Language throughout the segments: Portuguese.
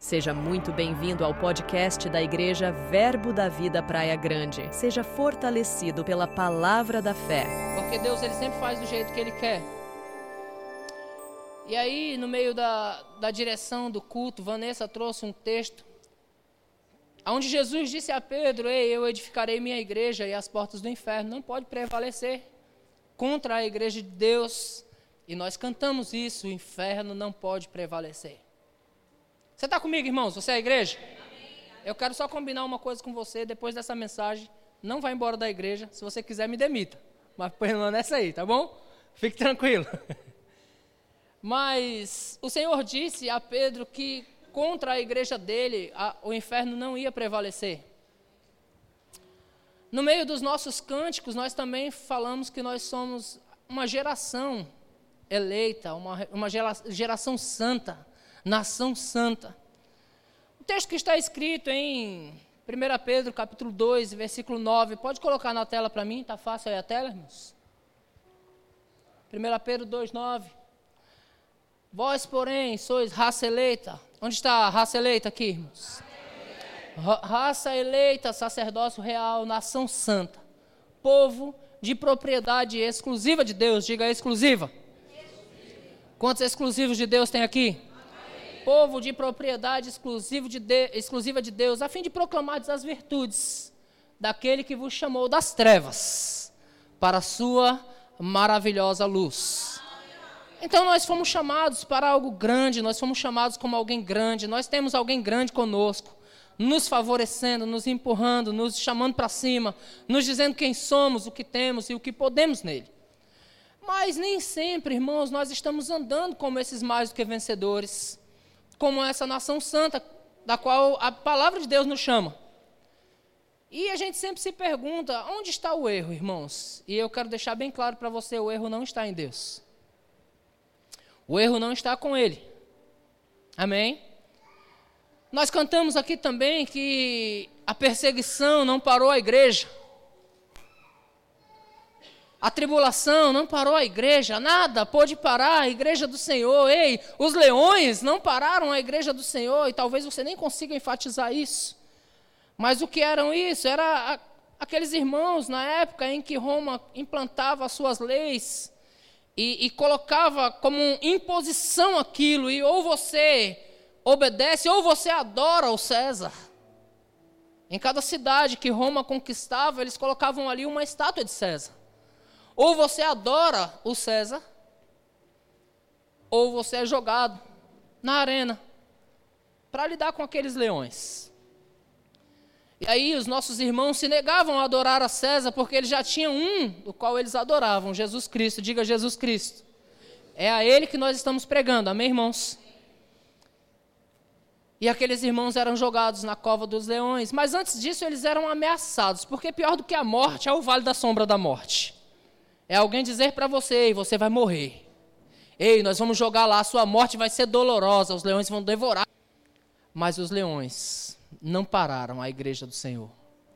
Seja muito bem-vindo ao podcast da Igreja Verbo da Vida Praia Grande. Seja fortalecido pela palavra da fé. Porque Deus, Ele sempre faz do jeito que Ele quer. E aí, no meio da direção do culto, Vanessa trouxe um texto onde Jesus disse a Pedro: ei, eu edificarei minha igreja e as portas do inferno não podem prevalecer contra a igreja de Deus. E nós cantamos isso: o inferno não pode prevalecer. Você está comigo, irmãos? Você é a igreja? Eu quero só combinar uma coisa com você. Depois dessa mensagem, não vá embora da igreja. Se você quiser, me demita. Mas permaneça aí, tá bom? Fique tranquilo. Mas o Senhor disse a Pedro que contra a igreja dele, o inferno não ia prevalecer. No meio dos nossos cânticos, nós também falamos que nós somos uma geração eleita, uma geração santa, nação santa. O texto que está escrito em 1 Pedro, capítulo 2, versículo 9, pode colocar na tela para mim? Está fácil aí a tela, irmãos? 1 Pedro 2, 9. Vós, porém, sois raça eleita. Onde está a raça eleita aqui, irmãos? Raça eleita, sacerdócio real, nação santa, povo de propriedade exclusiva de Deus. Diga exclusiva. Quantos exclusivos de Deus tem aqui? Povo de propriedade exclusiva de Deus, a fim de proclamar as virtudes daquele que vos chamou das trevas para a sua maravilhosa luz. Então nós fomos chamados para algo grande, nós fomos chamados como alguém grande, nós temos alguém grande conosco, nos favorecendo, nos empurrando, nos chamando para cima, nos dizendo quem somos, o que temos e o que podemos nele. Mas nem sempre, irmãos, nós estamos andando como esses mais do que vencedores, como essa nação santa, da qual a palavra de Deus nos chama. E a gente sempre se pergunta, onde está o erro, irmãos? E eu quero deixar bem claro para você, o erro não está em Deus. O erro não está com Ele. Amém? Nós cantamos aqui também que a perseguição não parou a igreja. A tribulação não parou a igreja, nada pôde parar a igreja do Senhor. Ei, os leões não pararam a igreja do Senhor, e talvez você nem consiga enfatizar isso. Mas o que eram isso? Era aqueles irmãos na época em que Roma implantava as suas leis e colocava como imposição aquilo, e ou você obedece ou você adora o César. Em cada cidade que Roma conquistava, eles colocavam ali uma estátua de César. Ou você adora o César, ou você é jogado na arena para lidar com aqueles leões. E aí os nossos irmãos se negavam a adorar a César, porque eles já tinham um do qual eles adoravam, Jesus Cristo. Diga Jesus Cristo. É a Ele que nós estamos pregando, amém, irmãos? E aqueles irmãos eram jogados na cova dos leões, mas antes disso eles eram ameaçados, porque pior do que a morte é o vale da sombra da morte. É alguém dizer para você: ei, você vai morrer. Ei, nós vamos jogar lá, a sua morte vai ser dolorosa, os leões vão devorar. Mas os leões não pararam a igreja do Senhor.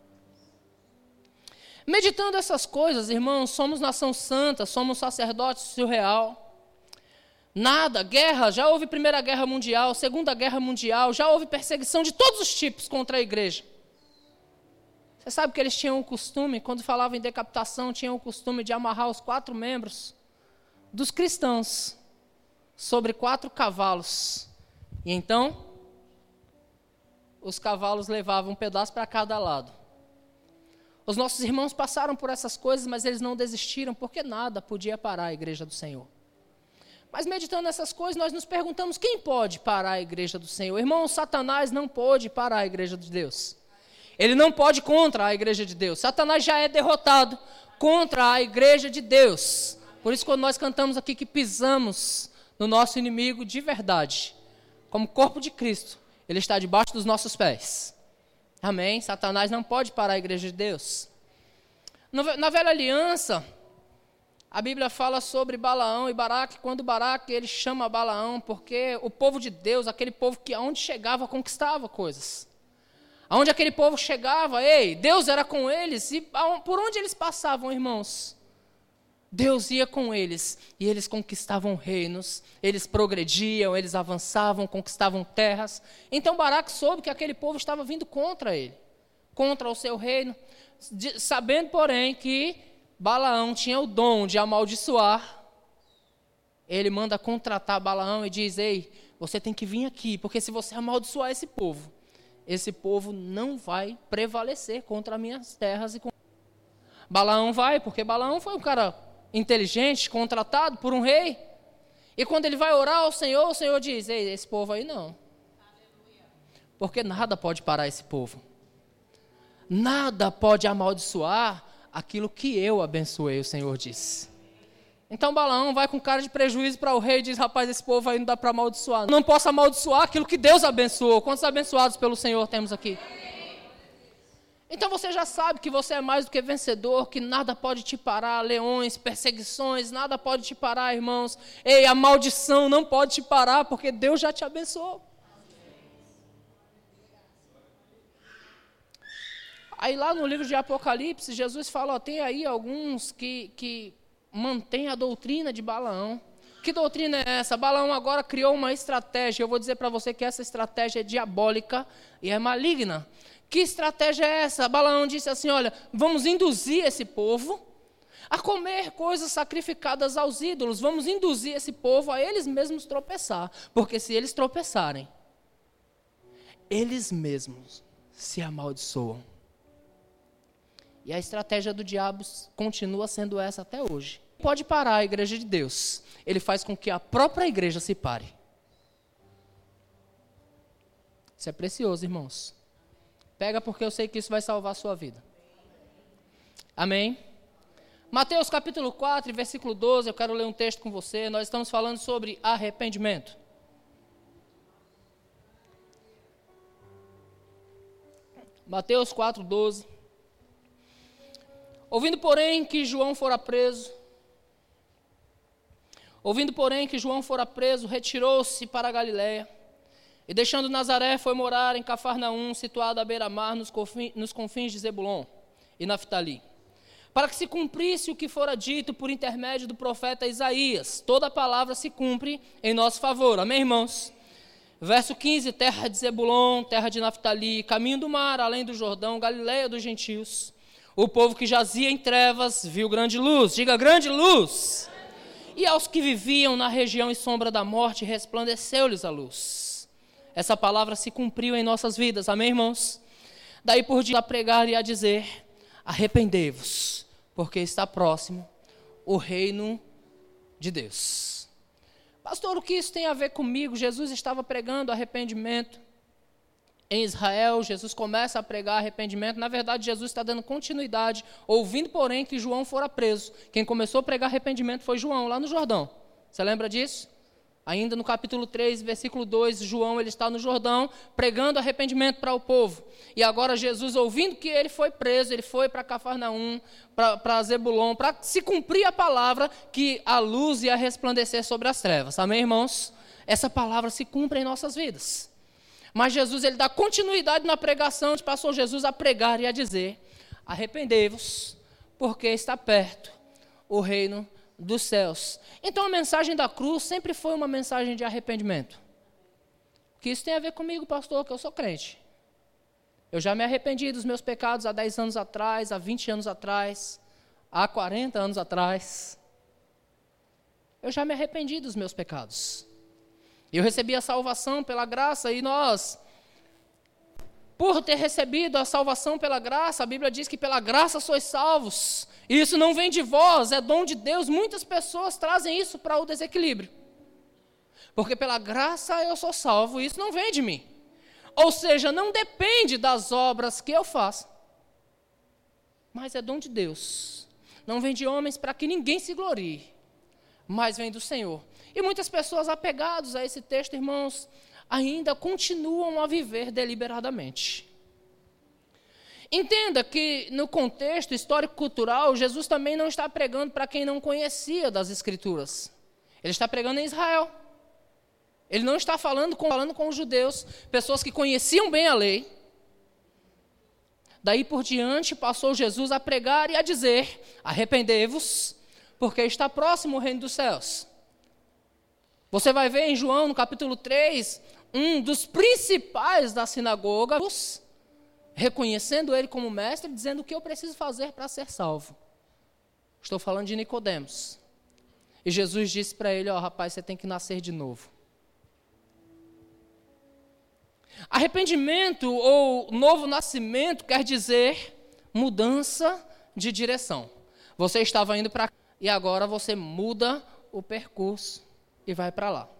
Meditando essas coisas, irmãos, somos nação santa, somos sacerdote real. Nada, guerra, já houve Primeira Guerra Mundial, Segunda Guerra Mundial, já houve perseguição de todos os tipos contra a igreja. Você sabe que eles tinham o costume, quando falavam em decapitação, tinham o costume de amarrar os 4 membros dos cristãos sobre 4 cavalos. E então, os cavalos levavam um pedaço para cada lado. Os nossos irmãos passaram por essas coisas, mas eles não desistiram, porque nada podia parar a igreja do Senhor. Mas meditando nessas coisas, nós nos perguntamos: quem pode parar a igreja do Senhor? Irmão, Satanás não pode parar a igreja de Deus. Ele não pode contra a igreja de Deus. Satanás já é derrotado contra a igreja de Deus. Por isso, quando nós cantamos aqui que pisamos no nosso inimigo de verdade, como corpo de Cristo, ele está debaixo dos nossos pés. Amém? Satanás não pode parar a igreja de Deus. Na velha aliança, a Bíblia fala sobre Balaão e Baraque. Quando Baraque, ele chama Balaão, porque o povo de Deus, aquele povo que aonde chegava, conquistava coisas. Aonde aquele povo chegava, ei, Deus era com eles, e por onde eles passavam, irmãos? Deus ia com eles e eles conquistavam reinos, eles progrediam, eles avançavam, conquistavam terras. Então Baraque soube que aquele povo estava vindo contra ele, contra o seu reino, sabendo, porém, que Balaão tinha o dom de amaldiçoar. Ele manda contratar Balaão e diz: ei, você tem que vir aqui, porque se você amaldiçoar esse povo não vai prevalecer contra as minhas terras. Balaão vai, porque Balaão foi um cara inteligente, contratado por um rei. E quando ele vai orar ao Senhor, o Senhor diz: ei, esse povo aí não. Porque nada pode parar esse povo. Nada pode amaldiçoar aquilo que eu abençoei, o Senhor disse. Então Balaão vai com cara de prejuízo para o rei e diz: rapaz, esse povo aí não dá para amaldiçoar. Não posso amaldiçoar aquilo que Deus abençoou. Quantos abençoados pelo Senhor temos aqui? Então você já sabe que você é mais do que vencedor, que nada pode te parar, leões, perseguições, nada pode te parar, irmãos. Ei, a maldição não pode te parar, porque Deus já te abençoou. Aí lá no livro de Apocalipse, Jesus fala, tem aí alguns que mantêm a doutrina de Balaão. Que doutrina é essa? Balaão agora criou uma estratégia. Eu vou dizer para você que essa estratégia é diabólica e é maligna. Que estratégia é essa? Balaão disse assim, olha, vamos induzir esse povo a comer coisas sacrificadas aos ídolos. Vamos induzir esse povo a eles mesmos tropeçar. Porque se eles tropeçarem, eles mesmos se amaldiçoam. E a estratégia do diabo continua sendo essa até hoje. Pode parar a igreja de Deus. Ele faz com que a própria igreja se pare. Isso é precioso, irmãos. Pega porque eu sei que isso vai salvar a sua vida. Amém? Mateus capítulo 4, versículo 12, eu quero ler um texto com você. Nós estamos falando sobre arrependimento. Mateus 4, 12. Ouvindo, porém, que João fora preso, retirou-se para a Galiléia, e deixando Nazaré, foi morar em Cafarnaum, situado à beira-mar, nos confins de Zebulon e Naftali, para que se cumprisse o que fora dito por intermédio do profeta Isaías. Toda a palavra se cumpre em nosso favor. Amém, irmãos? Verso 15, terra de Zebulon, terra de Naftali, caminho do mar, além do Jordão, Galiléia dos gentios. O povo que jazia em trevas viu grande luz. Diga, grande luz. E aos que viviam na região e sombra da morte, resplandeceu-lhes a luz. Essa palavra se cumpriu em nossas vidas. Amém, irmãos? Daí por diante a pregar e a dizer, arrependei-vos, porque está próximo o reino de Deus. Pastor, o que isso tem a ver comigo? Jesus estava pregando arrependimento em Israel. Jesus começa a pregar arrependimento. Na verdade, Jesus está dando continuidade, ouvindo, porém, que João fora preso. Quem começou a pregar arrependimento foi João, lá no Jordão. Você lembra disso? Ainda no capítulo 3, versículo 2, João ele está no Jordão, pregando arrependimento para o povo. E agora Jesus, ouvindo que ele foi preso, ele foi para Cafarnaum, para Zebulon, para se cumprir a palavra que a luz ia resplandecer sobre as trevas. Amém, irmãos? Essa palavra se cumpre em nossas vidas. Mas Jesus, ele dá continuidade na pregação, passou Jesus a pregar e a dizer, arrependei-vos, porque está perto o reino dos céus. Então a mensagem da cruz sempre foi uma mensagem de arrependimento. O que isso tem a ver comigo, pastor? Que eu sou crente. Eu já me arrependi dos meus pecados há 10 anos atrás, há 20 anos atrás, há 40 anos atrás. Eu já me arrependi dos meus pecados. Eu recebi a salvação pela graça e nós, por ter recebido a salvação pela graça, a Bíblia diz que pela graça sois salvos. E isso não vem de vós, é dom de Deus. Muitas pessoas trazem isso para o desequilíbrio. Porque pela graça eu sou salvo, e isso não vem de mim. Ou seja, não depende das obras que eu faço. Mas é dom de Deus. Não vem de homens para que ninguém se glorie, mas vem do Senhor. E muitas pessoas apegadas a esse texto, irmãos, ainda continuam a viver deliberadamente. Entenda que no contexto histórico-cultural, Jesus também não está pregando para quem não conhecia das Escrituras. Ele está pregando em Israel. Ele não está falando com os judeus, pessoas que conheciam bem a lei. Daí por diante passou Jesus a pregar e a dizer, arrependei-vos, porque está próximo o reino dos céus. Você vai ver em João, no capítulo 3, um dos principais da sinagoga, reconhecendo ele como mestre, dizendo o que eu preciso fazer para ser salvo. Estou falando de Nicodemos. E Jesus disse para ele, rapaz, você tem que nascer de novo. Arrependimento ou novo nascimento quer dizer mudança de direção. Você estava indo para cá e agora você muda o percurso e vai para lá.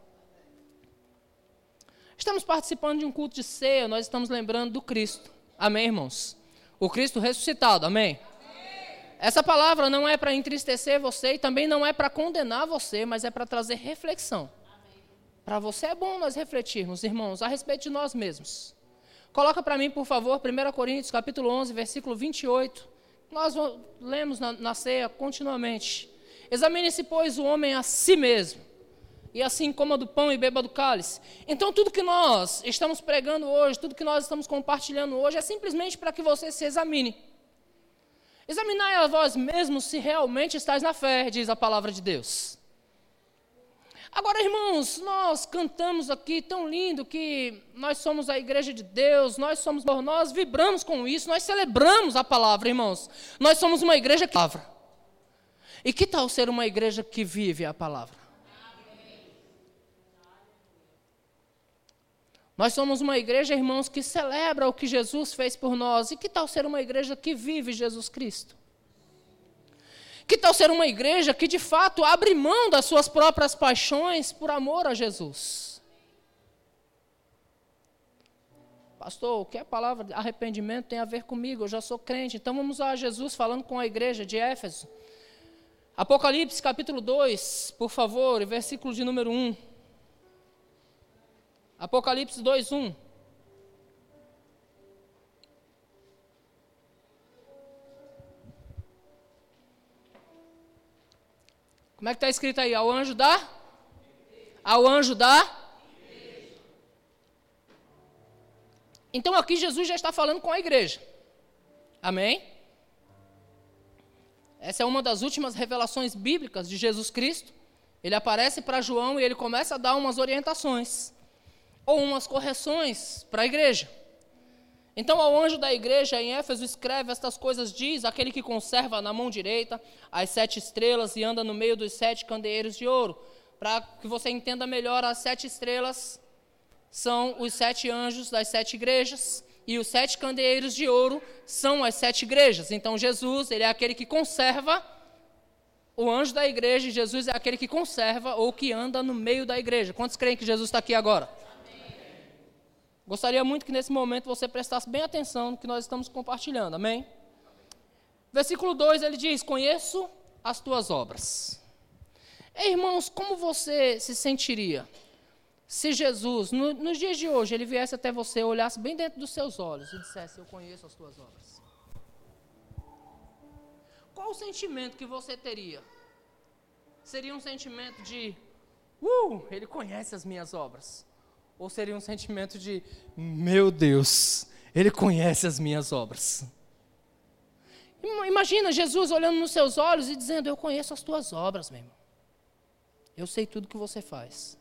Estamos participando de um culto de ceia, nós estamos lembrando do Cristo. Amém, irmãos? O Cristo ressuscitado, amém? Essa palavra não é para entristecer você e também não é para condenar você, mas é para trazer reflexão. Para você é bom nós refletirmos, irmãos, a respeito de nós mesmos. Coloca para mim, por favor, 1 Coríntios, capítulo 11, versículo 28. Nós lemos na ceia continuamente. Examine-se, pois, o homem a si mesmo, e assim coma do pão e beba do cálice. Então, tudo que nós estamos pregando hoje, tudo que nós estamos compartilhando hoje, é simplesmente para que você se examine. Examinai a vós mesmos se realmente estáis na fé, diz a palavra de Deus. Agora, irmãos, nós cantamos aqui tão lindo que nós somos a igreja de Deus, nós vibramos com isso, nós celebramos a palavra, irmãos. Nós somos uma igreja que palavra. E que tal ser uma igreja que vive a palavra? Nós somos uma igreja, irmãos, que celebra o que Jesus fez por nós. E que tal ser uma igreja que vive Jesus Cristo? Que tal ser uma igreja que, de fato, abre mão das suas próprias paixões por amor a Jesus? Pastor, o que a palavra de arrependimento tem a ver comigo? Eu já sou crente. Então vamos a Jesus falando com a igreja de Éfeso. Apocalipse, capítulo 2, por favor, versículo de número 1. Apocalipse 2, 1. Como é que está escrito aí? Ao anjo da? Ao anjo da? Então aqui Jesus já está falando com a igreja. Amém? Essa é uma das últimas revelações bíblicas de Jesus Cristo. Ele aparece para João e ele começa a dar umas orientações ou umas correções para a igreja. Então, ao anjo da igreja em Éfeso escreve estas coisas, diz aquele que conserva na mão direita as 7 estrelas e anda no meio dos 7 candeeiros de ouro. Para que você entenda melhor, as 7 estrelas são os 7 anjos das 7 igrejas e os 7 candeeiros de ouro são as 7 igrejas. Então, Jesus, ele é aquele que conserva o anjo da igreja e Jesus é aquele que conserva ou que anda no meio da igreja. Quantos creem que Jesus está aqui agora? Gostaria muito que nesse momento você prestasse bem atenção no que nós estamos compartilhando, amém? Versículo 2, ele diz, conheço as tuas obras. Irmãos, como você se sentiria se Jesus, nos dias de hoje, ele viesse até você, olhasse bem dentro dos seus olhos e dissesse, eu conheço as tuas obras? Qual o sentimento que você teria? Seria um sentimento de, ele conhece as minhas obras? Ou seria um sentimento de, meu Deus, ele conhece as minhas obras? Imagina Jesus olhando nos seus olhos e dizendo, eu conheço as tuas obras, meu irmão. Eu sei tudo que você faz.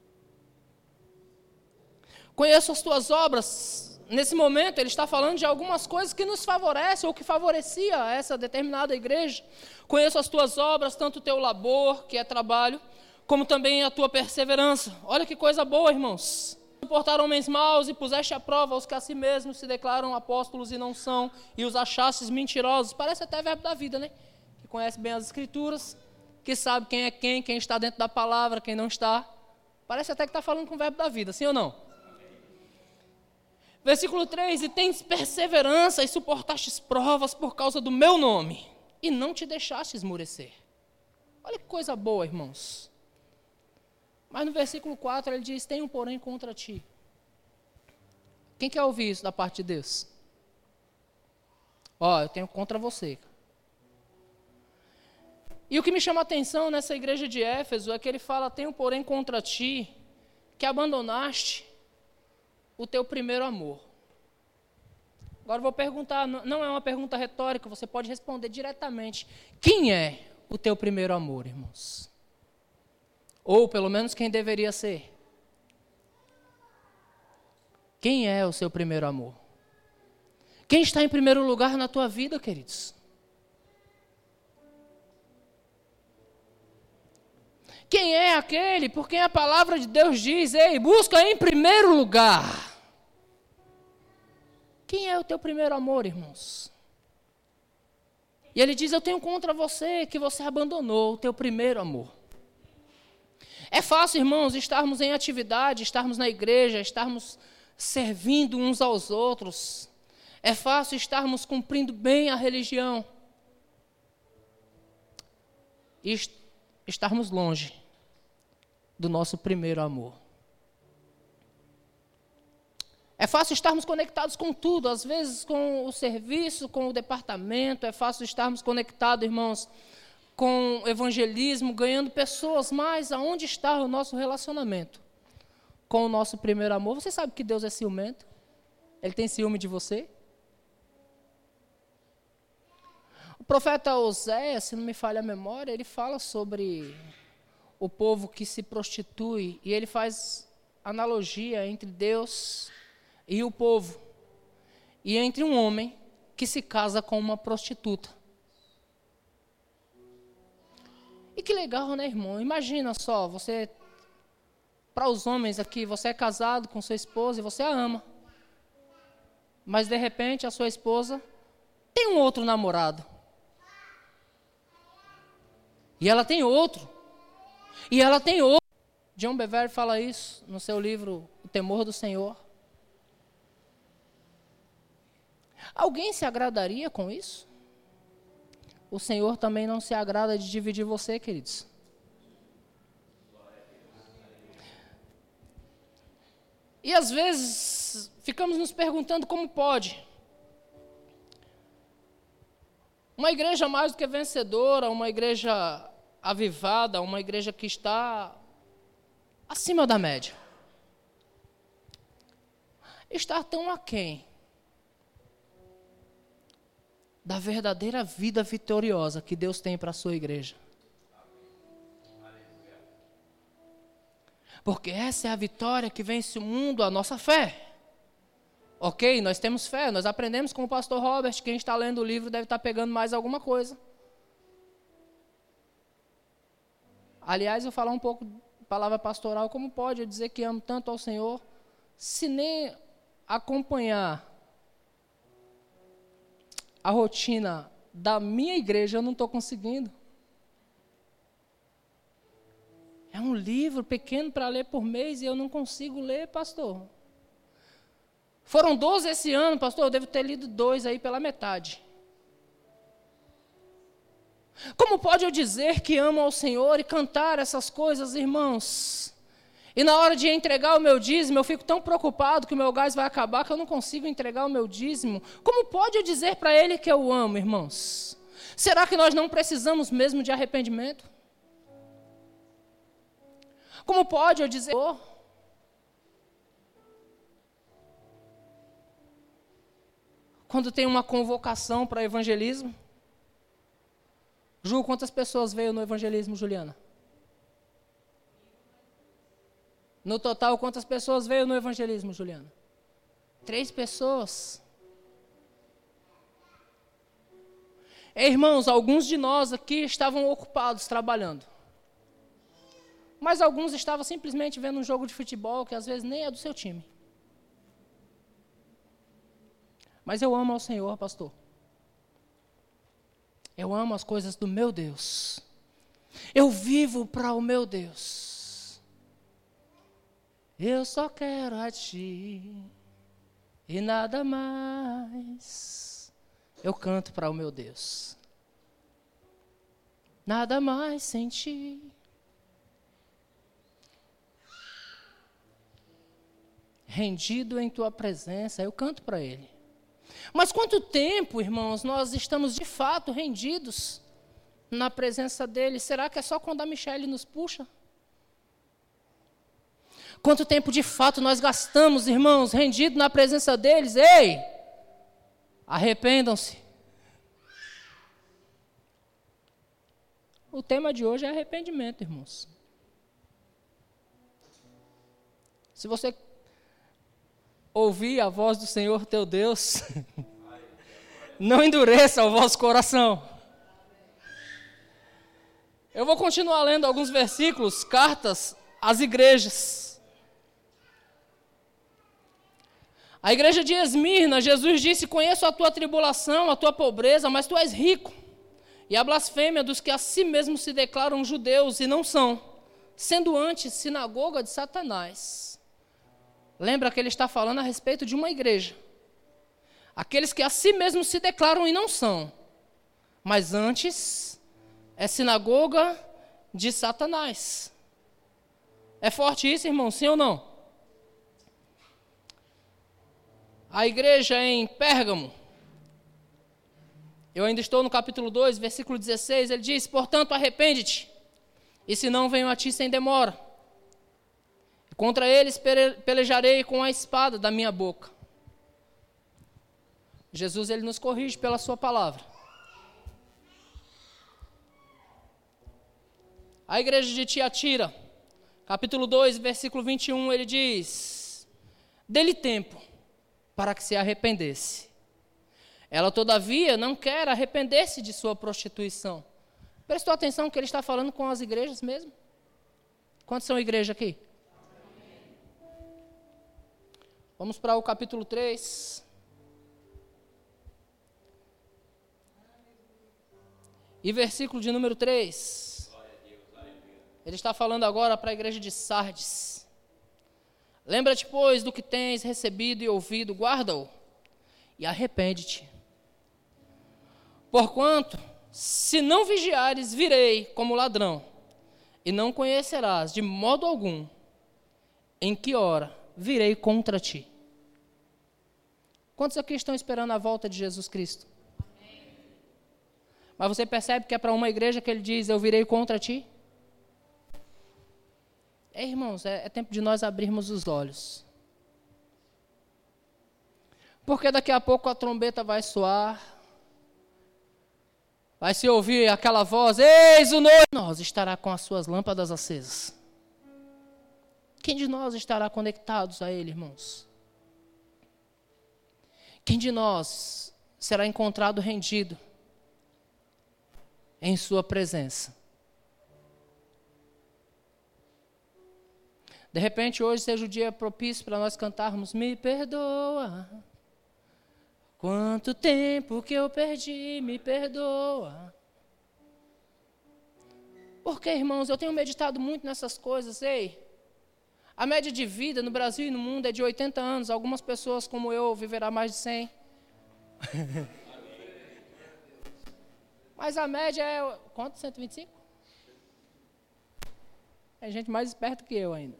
Conheço as tuas obras. Nesse momento, ele está falando de algumas coisas que nos favorecem ou que favorecia essa determinada igreja. Conheço as tuas obras, tanto o teu labor, que é trabalho, como também a tua perseverança. Olha que coisa boa, irmãos. Suportar homens maus e puseste à prova os que a si mesmos se declaram apóstolos e não são, e os achastes mentirosos. Parece até verbo da vida, né? Que conhece bem as escrituras, que sabe quem é quem está dentro da palavra, quem não está. Parece até que está falando com o verbo da vida, sim ou não? Versículo 3, e tens perseverança e suportastes provas por causa do meu nome, e não te deixaste esmurecer. Olha que coisa boa, irmãos. Mas no versículo 4 ele diz, tenho porém contra ti. Quem quer ouvir isso da parte de Deus? Eu tenho contra você. E o que me chama a atenção nessa igreja de Éfeso é que ele fala, tenho porém contra ti, que abandonaste o teu primeiro amor. Agora eu vou perguntar, não é uma pergunta retórica, você pode responder diretamente. Quem é o teu primeiro amor, irmãos? Ou pelo menos quem deveria ser? Quem é o seu primeiro amor? Quem está em primeiro lugar na tua vida, queridos? Quem é aquele por quem a palavra de Deus diz, ei, busca em primeiro lugar? Quem é o teu primeiro amor, irmãos? E ele diz, eu tenho contra você que você abandonou o teu primeiro amor. É fácil, irmãos, estarmos em atividade, estarmos na igreja, estarmos servindo uns aos outros. É fácil estarmos cumprindo bem a religião e estarmos longe do nosso primeiro amor. É fácil estarmos conectados com tudo, às vezes com o serviço, com o departamento. É fácil estarmos conectados, irmãos, com o evangelismo, ganhando pessoas, mas aonde está o nosso relacionamento com o nosso primeiro amor? Você sabe que Deus é ciumento? Ele tem ciúme de você? O profeta Oséias, se não me falha a memória, ele fala sobre o povo que se prostitui, e ele faz analogia entre Deus e o povo, e entre um homem que se casa com uma prostituta. E que legal, né, irmão? Imagina só, você, para os homens aqui, você é casado com sua esposa e você a ama, mas de repente a sua esposa tem um outro namorado. E ela tem outro. E ela tem outro. John Bevere fala isso no seu livro O Temor do Senhor. Alguém se agradaria com isso? O Senhor também não se agrada de dividir você, queridos. E às vezes ficamos nos perguntando como pode. Uma igreja mais do que vencedora, uma igreja avivada, uma igreja que está acima da média, estar tão aquém da verdadeira vida vitoriosa que Deus tem para a sua igreja. Porque essa é a vitória que vence o mundo, a nossa fé. Ok, nós temos fé, nós aprendemos com o pastor Robert, quem está lendo o livro deve estar pegando mais alguma coisa. Aliás, eu vou falar um pouco de palavra pastoral, como pode eu dizer que amo tanto ao Senhor, se nem acompanhar a rotina da minha igreja eu não estou conseguindo. É um livro pequeno para ler por mês e eu não consigo ler, pastor. Foram 12 esse ano, pastor, eu devo ter lido 2 aí pela metade. Como pode eu dizer que amo ao Senhor e cantar essas coisas, irmãos? E na hora de entregar o meu dízimo, eu fico tão preocupado que o meu gás vai acabar que eu não consigo entregar o meu dízimo. Como pode eu dizer para Ele que eu o amo, irmãos? Será que nós não precisamos mesmo de arrependimento? Como pode eu dizer... Quando tem uma convocação para evangelismo? Ju, quantas pessoas veio no evangelismo, Juliana? No total, quantas pessoas veio no evangelismo, Juliana? 3 pessoas. Irmãos, alguns de nós aqui estavam ocupados trabalhando. Mas alguns estavam simplesmente vendo um jogo de futebol que às vezes nem é do seu time. Mas eu amo ao Senhor, pastor. Eu amo as coisas do meu Deus. Eu vivo para o meu Deus. Eu só quero a Ti e nada mais. Eu canto para o meu Deus. Nada mais sem Ti. Rendido em Tua presença, eu canto para Ele. Mas quanto tempo, irmãos, nós estamos de fato rendidos na presença dEle? Será que é só quando a Michele nos puxa? Quanto tempo de fato nós gastamos, irmãos, rendidos na presença deles? Ei, arrependam-se. O tema de hoje é arrependimento, irmãos. Se você ouvir a voz do Senhor teu Deus, não endureça o vosso coração. Eu vou continuar lendo alguns versículos, cartas às igrejas. A igreja de Esmirna, Jesus disse: conheço a tua tribulação, a tua pobreza, mas tu és rico. E a blasfêmia dos que a si mesmos se declaram judeus e não são, sendo antes sinagoga de Satanás. Lembra que ele está falando a respeito de uma igreja. Aqueles que a si mesmos se declaram e não são, mas antes é sinagoga de Satanás. É forte isso, irmão? Sim ou não? A igreja em Pérgamo, eu ainda estou no capítulo 2, versículo 16, ele diz: portanto, arrepende-te, e se não, venho a ti sem demora. Contra eles pelejarei com a espada da minha boca. Jesus, ele nos corrige pela sua palavra. A igreja de Tiatira, capítulo 2, versículo 21, ele diz: dê-lhe tempo para que se arrependesse. Ela, todavia, não quer arrepender-se de sua prostituição. Prestou atenção que ele está falando com as igrejas mesmo? Quantas são igrejas aqui? Vamos para o capítulo 3. E versículo de número 3. Ele está falando agora para a igreja de Sardes. Lembra-te, pois, do que tens recebido e ouvido, guarda-o e arrepende-te. Porquanto, se não vigiares, virei como ladrão, e não conhecerás de modo algum em que hora virei contra ti. Quantos aqui estão esperando a volta de Jesus Cristo? Amém. Mas você percebe que é para uma igreja que ele diz: eu virei contra ti? Irmãos, é tempo de nós abrirmos os olhos. Porque daqui a pouco a trombeta vai soar, vai se ouvir aquela voz: eis o noivo, nós estará com as suas lâmpadas acesas. Quem de nós estará conectados a Ele, irmãos? Quem de nós será encontrado rendido em sua presença? De repente, hoje seja o dia propício para nós cantarmos: me perdoa, quanto tempo que eu perdi, me perdoa. Porque, irmãos, eu tenho meditado muito nessas coisas. A média de vida no Brasil e no mundo é de 80 anos. Algumas pessoas, como eu, viverá mais de 100. Mas a média é... quanto? 125? É gente mais esperta que eu ainda.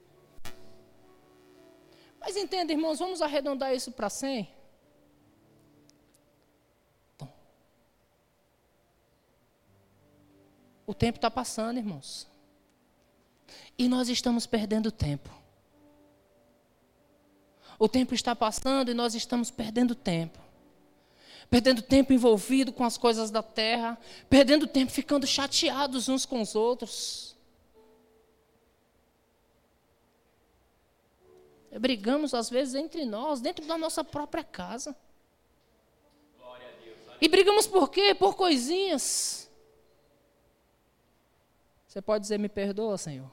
Mas entenda, irmãos, vamos arredondar isso para 100? Então, o tempo está passando, irmãos. E nós estamos perdendo tempo. O tempo está passando e nós estamos perdendo tempo. Perdendo tempo envolvido com as coisas da terra. Perdendo tempo ficando chateados uns com os outros. Brigamos às vezes entre nós, dentro da nossa própria casa. Glória a Deus. E brigamos por quê? Por coisinhas. Você pode dizer: me perdoa, Senhor?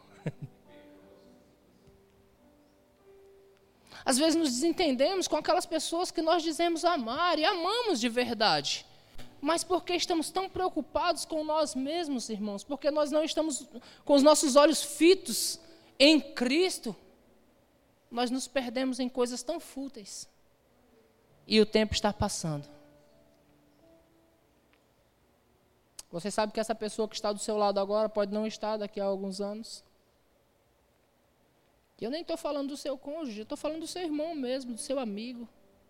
Às vezes nos desentendemos com aquelas pessoas que nós dizemos amar e amamos de verdade. Mas porque estamos tão preocupados com nós mesmos, irmãos? Porque nós não estamos com os nossos olhos fitos em Cristo. Nós nos perdemos em coisas tão fúteis. E o tempo está passando. Você sabe que essa pessoa que está do seu lado agora pode não estar daqui a alguns anos. E eu nem estou falando do seu cônjuge, eu estou falando do seu irmão mesmo, do seu amigo.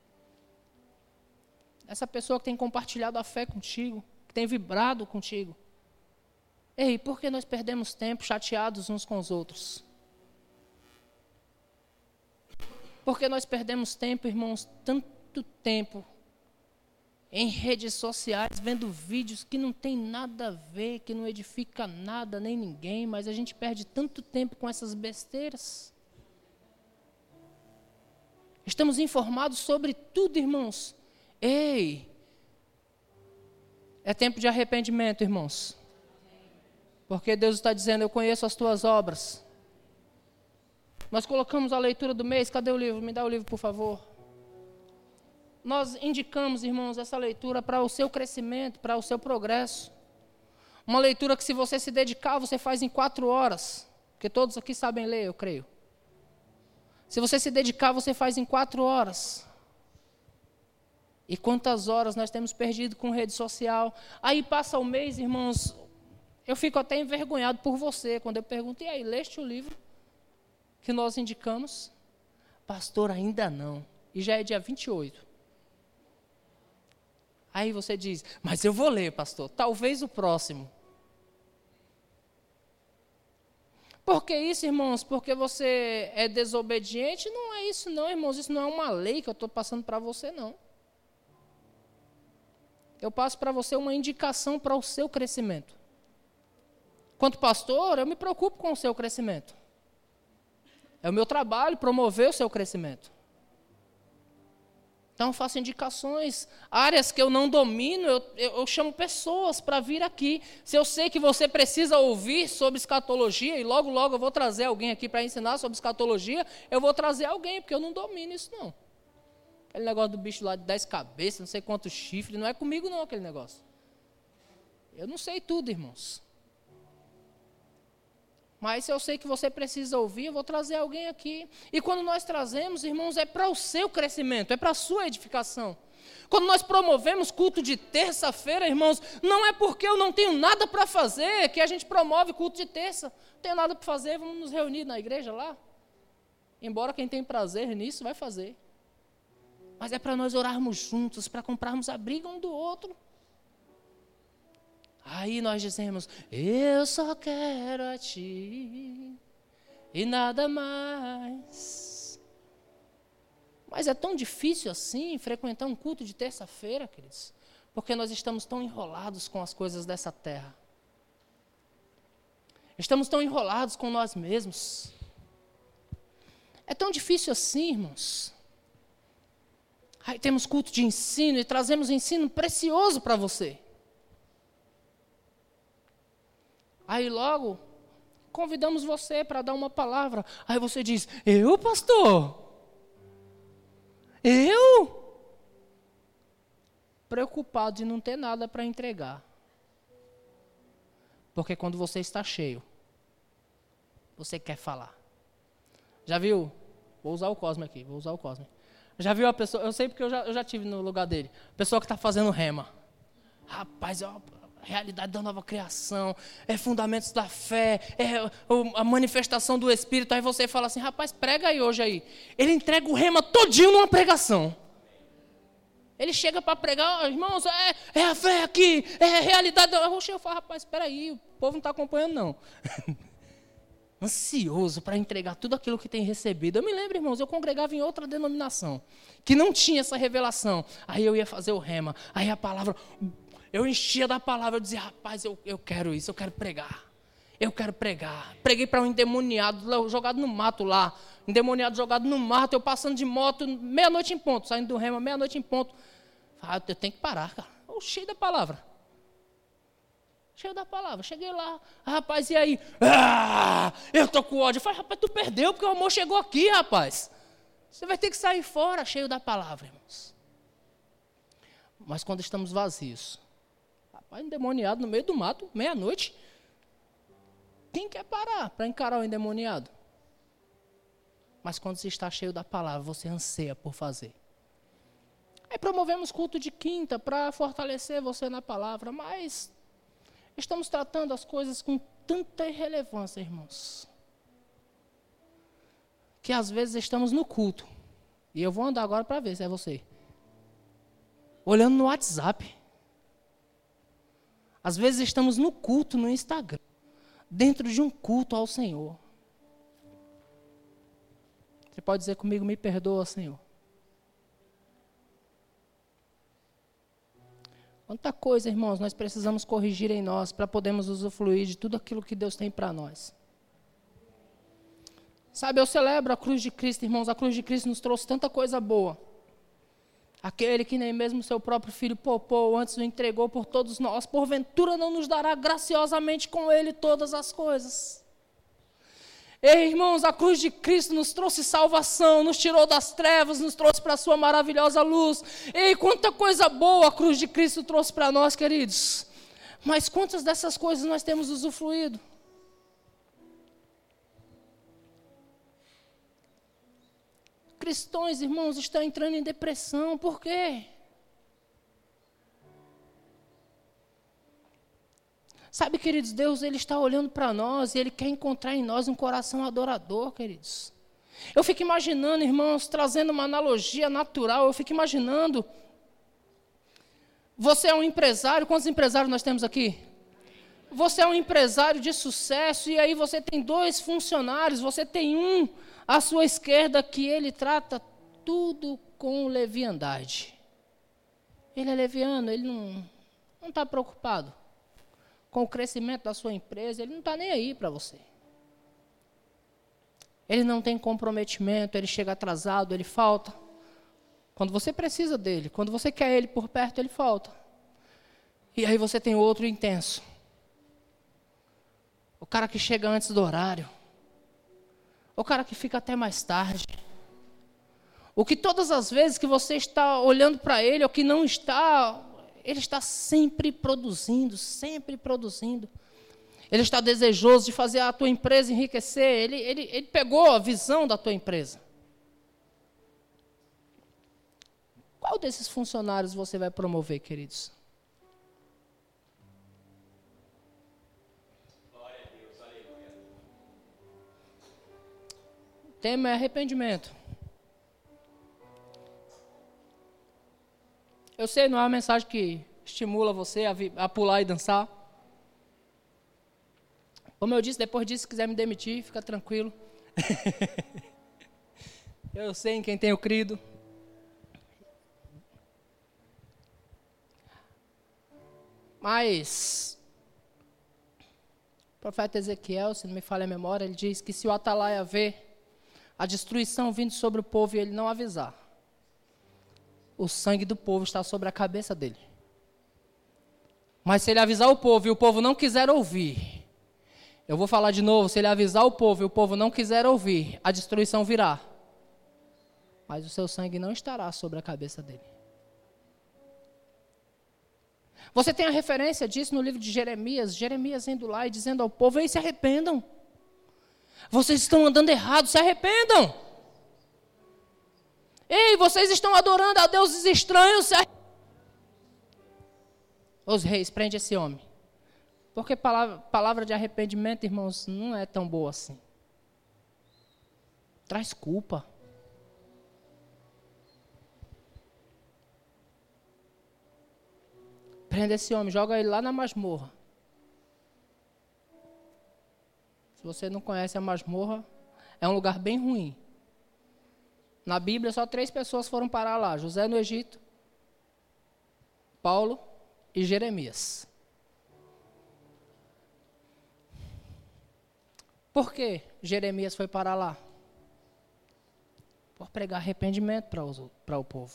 Essa pessoa que tem compartilhado a fé contigo, que tem vibrado contigo. Por que nós perdemos tempo chateados uns com os outros? Por que nós perdemos tempo, irmãos, tanto tempo em redes sociais, vendo vídeos que não tem nada a ver, que não edifica nada, nem ninguém, mas a gente perde tanto tempo com essas besteiras. Estamos informados sobre tudo, irmãos. Ei, é tempo de arrependimento, irmãos. Porque Deus está dizendo, eu conheço as tuas obras. Nós colocamos a leitura do mês, cadê o livro? Me dá o livro, por favor. Nós indicamos, irmãos, essa leitura para o seu crescimento, para o seu progresso. Uma leitura que, se você se dedicar, você faz em 4 horas. Porque todos aqui sabem ler, eu creio. Se você se dedicar, você faz em 4 horas. E quantas horas nós temos perdido com rede social. Aí passa o mês, irmãos, eu fico até envergonhado por você, quando eu pergunto, e aí, leste o livro que nós indicamos? Pastor, ainda não. E já é dia 28. Aí você diz, mas eu vou ler, pastor, talvez o próximo. Por que isso, irmãos? Porque você é desobediente? Não é isso não, irmãos, isso não é uma lei que eu estou passando para você, não. Eu passo para você uma indicação para o seu crescimento. Quanto pastor, eu me preocupo com o seu crescimento. É o meu trabalho promover o seu crescimento. Então, eu faço indicações, áreas que eu não domino, eu chamo pessoas para vir aqui. Se eu sei que você precisa ouvir sobre escatologia, e logo, logo eu vou trazer alguém aqui para ensinar sobre escatologia, eu vou trazer alguém, porque eu não domino isso, não. Aquele negócio do bicho lá de 10 cabeças, não sei quantos chifres, não é comigo, não, aquele negócio. Eu não sei tudo, irmãos. Mas se eu sei que você precisa ouvir, eu vou trazer alguém aqui. E quando nós trazemos, irmãos, é para o seu crescimento, é para a sua edificação. Quando nós promovemos culto de terça-feira, irmãos, não é porque eu não tenho nada para fazer que a gente promove culto de terça. Não tenho nada para fazer, vamos nos reunir na igreja lá. Embora quem tem prazer nisso, vai fazer. Mas é para nós orarmos juntos, para comprarmos a briga um do outro. Aí nós dizemos, eu só quero a ti e nada mais. Mas é tão difícil assim frequentar um culto de terça-feira, queridos, porque nós estamos tão enrolados com as coisas dessa terra. Estamos tão enrolados com nós mesmos. É tão difícil assim, irmãos. Aí temos culto de ensino e trazemos ensino precioso para você. Aí logo, convidamos você para dar uma palavra. Aí você diz, eu, pastor? Eu? Preocupado de não ter nada para entregar. Porque quando você está cheio, você quer falar. Já viu? Vou usar o Cosme aqui, Já viu a pessoa, eu sei porque eu já tive no lugar dele. Pessoa que está fazendo rema. Rapaz, realidade da nova criação, é fundamentos da fé, é a manifestação do Espírito. Aí você fala assim, rapaz, prega aí hoje aí. Ele entrega o rema todinho numa pregação. Ele chega para pregar, irmãos, é a fé aqui, é a realidade. Eu falo, rapaz, espera aí, o povo não está acompanhando não. Ansioso para entregar tudo aquilo que tem recebido. Eu me lembro, irmãos, eu congregava em outra denominação, que não tinha essa revelação. Aí eu ia fazer o rema, aí a palavra... Eu enchia da palavra, eu dizia, rapaz, eu quero isso, eu quero pregar. Eu quero pregar. Preguei para um endemoniado, jogado no mato lá. Endemoniado jogado no mato, eu passando de moto, meia-noite em ponto, saindo do rema, meia-noite em ponto. Eu tenho que parar, cara. Cheio da palavra. Cheguei lá, rapaz, e aí? Eu tô com ódio. Eu falei, rapaz, tu perdeu, porque o amor chegou aqui, rapaz. Você vai ter que sair fora, cheio da palavra, irmãos. Mas quando estamos vazios, rapaz, endemoniado no meio do mato, meia-noite, quem quer parar para encarar o endemoniado? Mas quando você está cheio da palavra, você anseia por fazer. Aí promovemos culto de quinta para fortalecer você na palavra, mas estamos tratando as coisas com tanta irrelevância, irmãos, que às vezes estamos no culto, e eu vou andar agora para ver se é você, olhando no WhatsApp. Às vezes estamos no culto no Instagram, dentro de um culto ao Senhor. Você pode dizer comigo, me perdoa, Senhor. Quanta coisa, irmãos, nós precisamos corrigir em nós para podermos usufruir de tudo aquilo que Deus tem para nós. Sabe, eu celebro a cruz de Cristo, irmãos. A cruz de Cristo nos trouxe tanta coisa boa. Aquele que nem mesmo seu próprio filho poupou, antes o entregou por todos nós, porventura não nos dará graciosamente com ele todas as coisas. Ei, irmãos, a cruz de Cristo nos trouxe salvação, nos tirou das trevas, nos trouxe para a sua maravilhosa luz. Ei, quanta coisa boa a cruz de Cristo trouxe para nós, queridos. Mas quantas dessas coisas nós temos usufruído? Cristãos, irmãos, estão entrando em depressão. Por quê? Sabe, queridos, Deus ele está olhando para nós e Ele quer encontrar em nós um coração adorador, queridos. Eu fico imaginando, irmãos, trazendo uma analogia natural, eu fico imaginando, você é um empresário, quantos empresários nós temos aqui? Você é um empresário de sucesso e aí você tem 2 funcionários, você tem um à sua esquerda que ele trata tudo com leviandade. Ele é leviano, ele não está preocupado com o crescimento da sua empresa, ele não está nem aí para você. Ele não tem comprometimento, ele chega atrasado, ele falta. Quando você precisa dele, quando você quer ele por perto, ele falta. E aí você tem outro intenso. O cara que chega antes do horário. O cara que fica até mais tarde. O que todas as vezes que você está olhando para ele, ou que não está, ele está sempre produzindo, sempre produzindo. Ele está desejoso de fazer a tua empresa enriquecer. Ele pegou a visão da tua empresa. Qual desses funcionários você vai promover, queridos? Glória a Deus, aleluia. O tema é arrependimento. Eu sei, não é uma mensagem que estimula você a pular e dançar. Como eu disse, depois disso, se quiser me demitir, fica tranquilo. Eu sei em quem tenho crido. Mas, o profeta Ezequiel, se não me falha a memória, ele diz que se o atalaia ver a destruição vindo sobre o povo e ele não avisar, o sangue do povo está sobre a cabeça dele. Mas se ele avisar o povo e o povo não quiser ouvir, eu vou falar de novo, se ele avisar o povo e o povo não quiser ouvir, a destruição virá. Mas o seu sangue não estará sobre a cabeça dele. Você tem a referência disso no livro de Jeremias. Jeremias indo lá e dizendo ao povo: ei, se arrependam. Vocês estão andando errado, se arrependam. Ei, vocês estão adorando a deuses estranhos, se arrependam. Os reis, prende esse homem. Porque palavra de arrependimento, irmãos, não é tão boa assim. Traz culpa. Prende esse homem, joga ele lá na masmorra. Se você não conhece a masmorra, é um lugar bem ruim. Na Bíblia, só 3 pessoas foram parar lá: José no Egito, Paulo e Jeremias. Por que Jeremias foi parar lá? Por pregar arrependimento para o povo.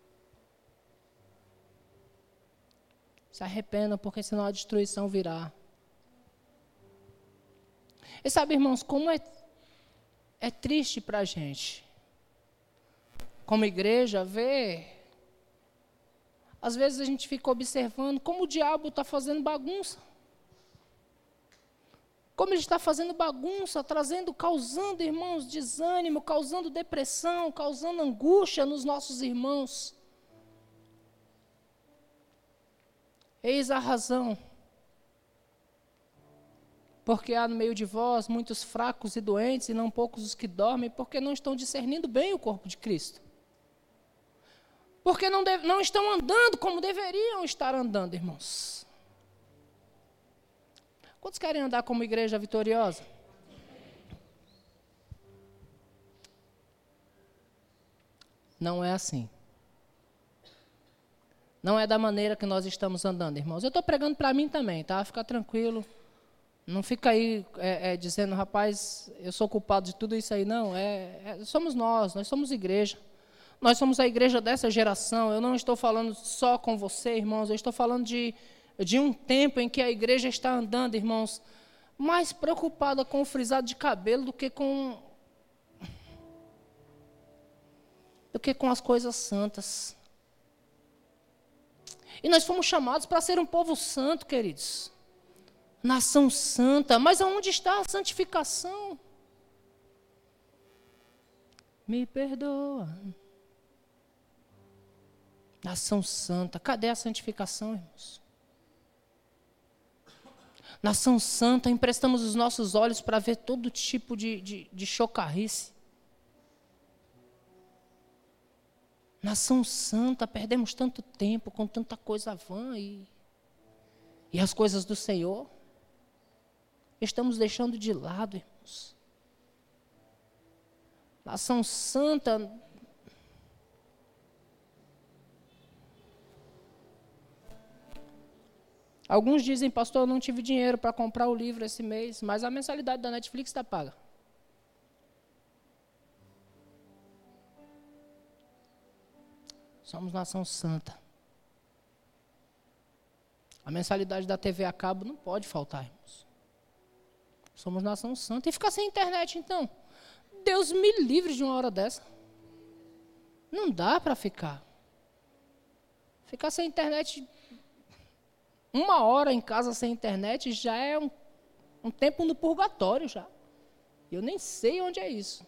Se arrependam, porque senão a destruição virá. E sabe, irmãos, como é triste para a gente, como igreja, ver. Às vezes a gente fica observando como o diabo está fazendo bagunça. Como ele está fazendo bagunça, causando, irmãos, desânimo, causando depressão, causando angústia nos nossos irmãos. Eis a razão. Porque há no meio de vós muitos fracos e doentes, e não poucos os que dormem, porque não estão discernindo bem o corpo de Cristo. Porque não estão andando como deveriam estar andando, irmãos. Quantos querem andar como igreja vitoriosa? Não é assim. Não é da maneira que nós estamos andando, irmãos. Eu estou pregando para mim também, tá? Fica tranquilo. Não fica aí dizendo, rapaz, eu sou culpado de tudo isso aí. Não, somos nós somos igreja. Nós somos a igreja dessa geração. Eu não estou falando só com você, irmãos. Eu estou falando de um tempo em que a igreja está andando, irmãos, mais preocupada com o frisado de cabelo do que com as coisas santas. E nós fomos chamados para ser um povo santo, queridos. Nação santa. Mas aonde está a santificação? Me perdoa. Nação santa. Cadê a santificação, irmãos? Nação santa, emprestamos os nossos olhos para ver todo tipo de chocarrice. Nação santa, perdemos tanto tempo com tanta coisa vã e as coisas do Senhor. Estamos deixando de lado, irmãos. Nação santa. Alguns dizem, pastor, eu não tive dinheiro para comprar o livro esse mês, mas a mensalidade da Netflix está paga. Somos nação santa. A mensalidade da TV a cabo não pode faltar, irmãos. Somos nação santa. E ficar sem internet, então? Deus me livre de uma hora dessa. Não dá para ficar. Ficar sem internet, 1 hora em casa sem internet, já é um tempo no purgatório já. Eu nem sei onde é isso.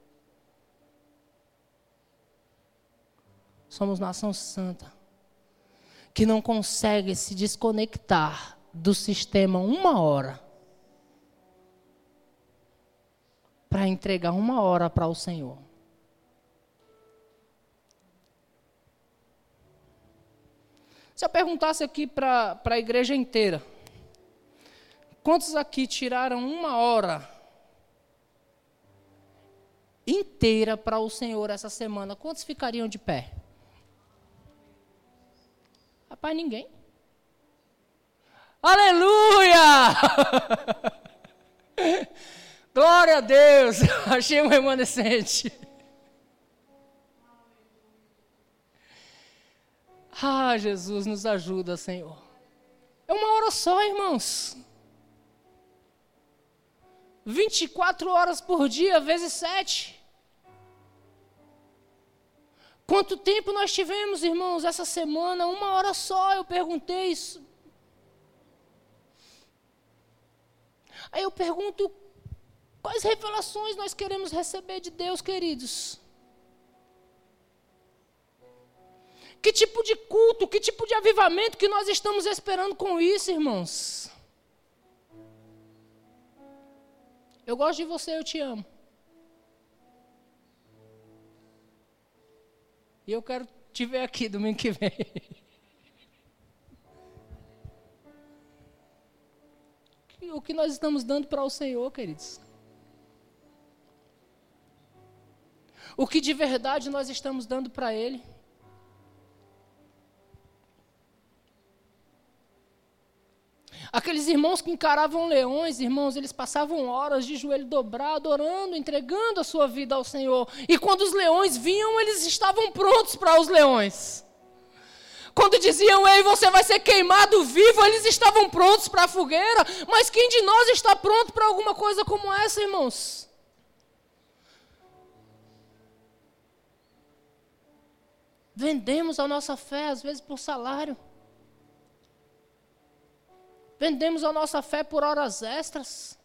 Somos nação santa, que não consegue se desconectar do sistema 1 hora, para entregar 1 hora para o Senhor. Se eu perguntasse aqui para a igreja inteira, quantos aqui tiraram 1 hora inteira para o Senhor essa semana? Quantos ficariam de pé? Rapaz, ninguém. Aleluia! Glória a Deus! Achei um remanescente. Ah, Jesus, nos ajuda, Senhor. É 1 hora só, irmãos. 24 horas por dia, vezes 7. Quanto tempo nós tivemos, irmãos, essa semana? 1 hora só, eu perguntei isso. Aí eu pergunto, quais revelações nós queremos receber de Deus, queridos? Que tipo de culto, que tipo de avivamento que nós estamos esperando com isso, irmãos? Eu gosto de você, eu te amo. E eu quero te ver aqui domingo que vem. O que nós estamos dando para o Senhor, queridos? O que de verdade nós estamos dando para Ele? Aqueles irmãos que encaravam leões, irmãos, eles passavam horas de joelho dobrado, orando, entregando a sua vida ao Senhor. E quando os leões vinham, eles estavam prontos para os leões. Quando diziam, ei, você vai ser queimado vivo, eles estavam prontos para a fogueira. Mas quem de nós está pronto para alguma coisa como essa, irmãos? Vendemos a nossa fé, às vezes, por salário. Vendemos a nossa fé por horas extras.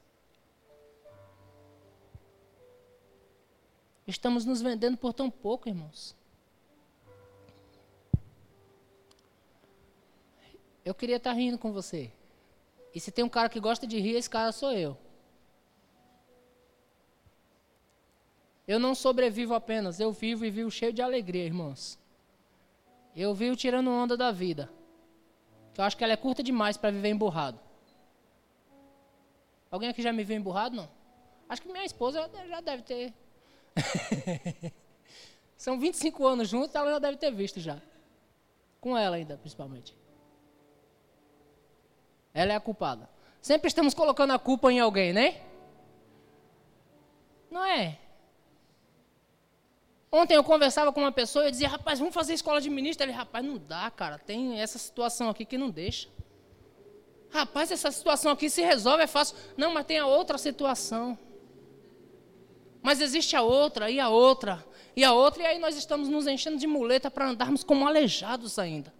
Estamos nos vendendo por tão pouco, irmãos. Eu queria estar rindo com você. E se tem um cara que gosta de rir, esse cara sou eu. Eu não sobrevivo apenas, eu vivo e vivo cheio de alegria, irmãos. Eu vivo tirando onda da vida. Eu acho que ela é curta demais para viver emburrado. Alguém aqui já me viu emburrado, não? Acho que minha esposa já deve ter. São 25 anos juntos, ela já deve ter visto já. Com ela ainda, principalmente. Ela é a culpada. Sempre estamos colocando a culpa em alguém, né? Não é? Ontem eu conversava com uma pessoa e eu dizia, rapaz, vamos fazer escola de ministro. Ele, rapaz, não dá, cara, tem essa situação aqui que não deixa. Rapaz, essa situação aqui se resolve, é fácil. Não, mas tem a outra situação. Mas existe a outra, e a outra, e a outra, e aí nós estamos nos enchendo de muleta para andarmos como aleijados ainda.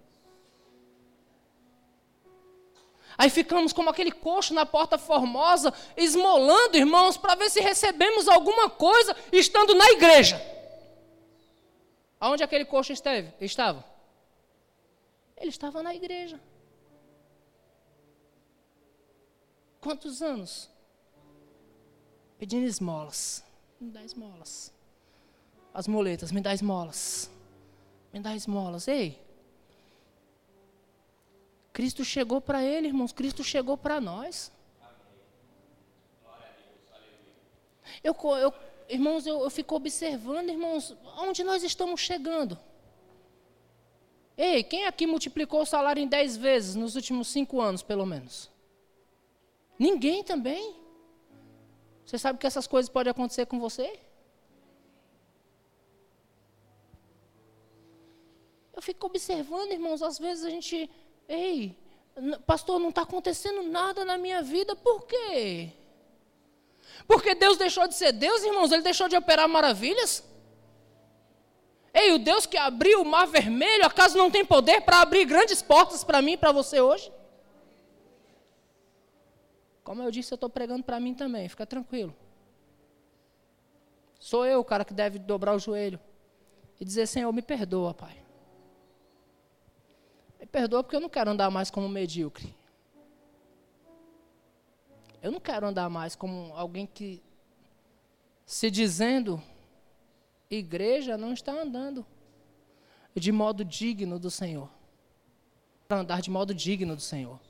Aí ficamos como aquele coxo na Porta Formosa, esmolando, irmãos, para ver se recebemos alguma coisa, estando na igreja. Aonde aquele coxo estava? Ele estava na igreja. Quantos anos? Pedindo esmolas. Me dá esmolas. As muletas, me dá esmolas. Me dá esmolas. Ei, Cristo chegou para ele, irmãos. Cristo chegou para nós. Irmãos, eu fico observando, irmãos, onde nós estamos chegando. Ei, quem aqui multiplicou o salário em 10 vezes nos últimos 5 anos, pelo menos? Ninguém também. Você sabe que essas coisas podem acontecer com você? Eu fico observando, irmãos, às vezes a gente... Ei, pastor, não está acontecendo nada na minha vida, por quê? Porque Deus deixou de ser Deus, irmãos? Ele deixou de operar maravilhas? Ei, o Deus que abriu o mar vermelho, acaso não tem poder para abrir grandes portas para mim e para você hoje? Como eu disse, eu estou pregando para mim também, fica tranquilo. Sou eu o cara que deve dobrar o joelho e dizer, Senhor, me perdoa, Pai. Me perdoa porque eu não quero andar mais como medíocre. Eu não quero andar mais como alguém que, se dizendo igreja, não está andando de modo digno do Senhor. Para andar de modo digno do Senhor.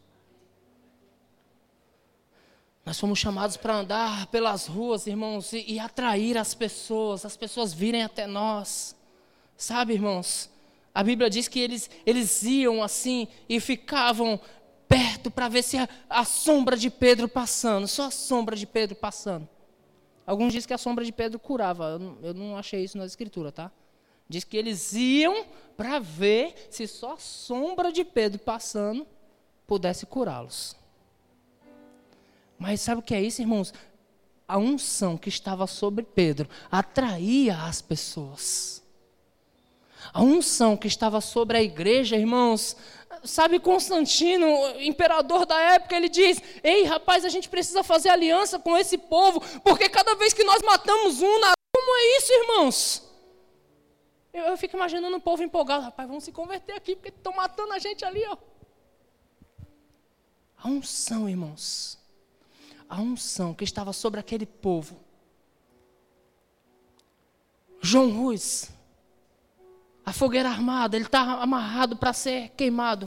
Nós fomos chamados para andar pelas ruas, irmãos, e atrair as pessoas virem até nós. Sabe, irmãos, a Bíblia diz que eles iam assim e ficavam perto para ver se a sombra de Pedro passando, só a sombra de Pedro passando. Alguns dizem que a sombra de Pedro curava, eu não achei isso na Escritura, tá? Diz que eles iam para ver se só a sombra de Pedro passando pudesse curá-los. Mas sabe o que é isso, irmãos? A unção que estava sobre Pedro atraía as pessoas. A unção que estava sobre a igreja, irmãos, sabe, Constantino, imperador da época, ele diz, ei, rapaz, a gente precisa fazer aliança com esse povo, porque cada vez que nós matamos um, como é isso, irmãos? Eu fico imaginando um povo empolgado, rapaz, vamos se converter aqui, porque estão matando a gente ali, ó. A unção, irmãos, a unção que estava sobre aquele povo. João Ruiz, a fogueira armada, ele está amarrado para ser queimado.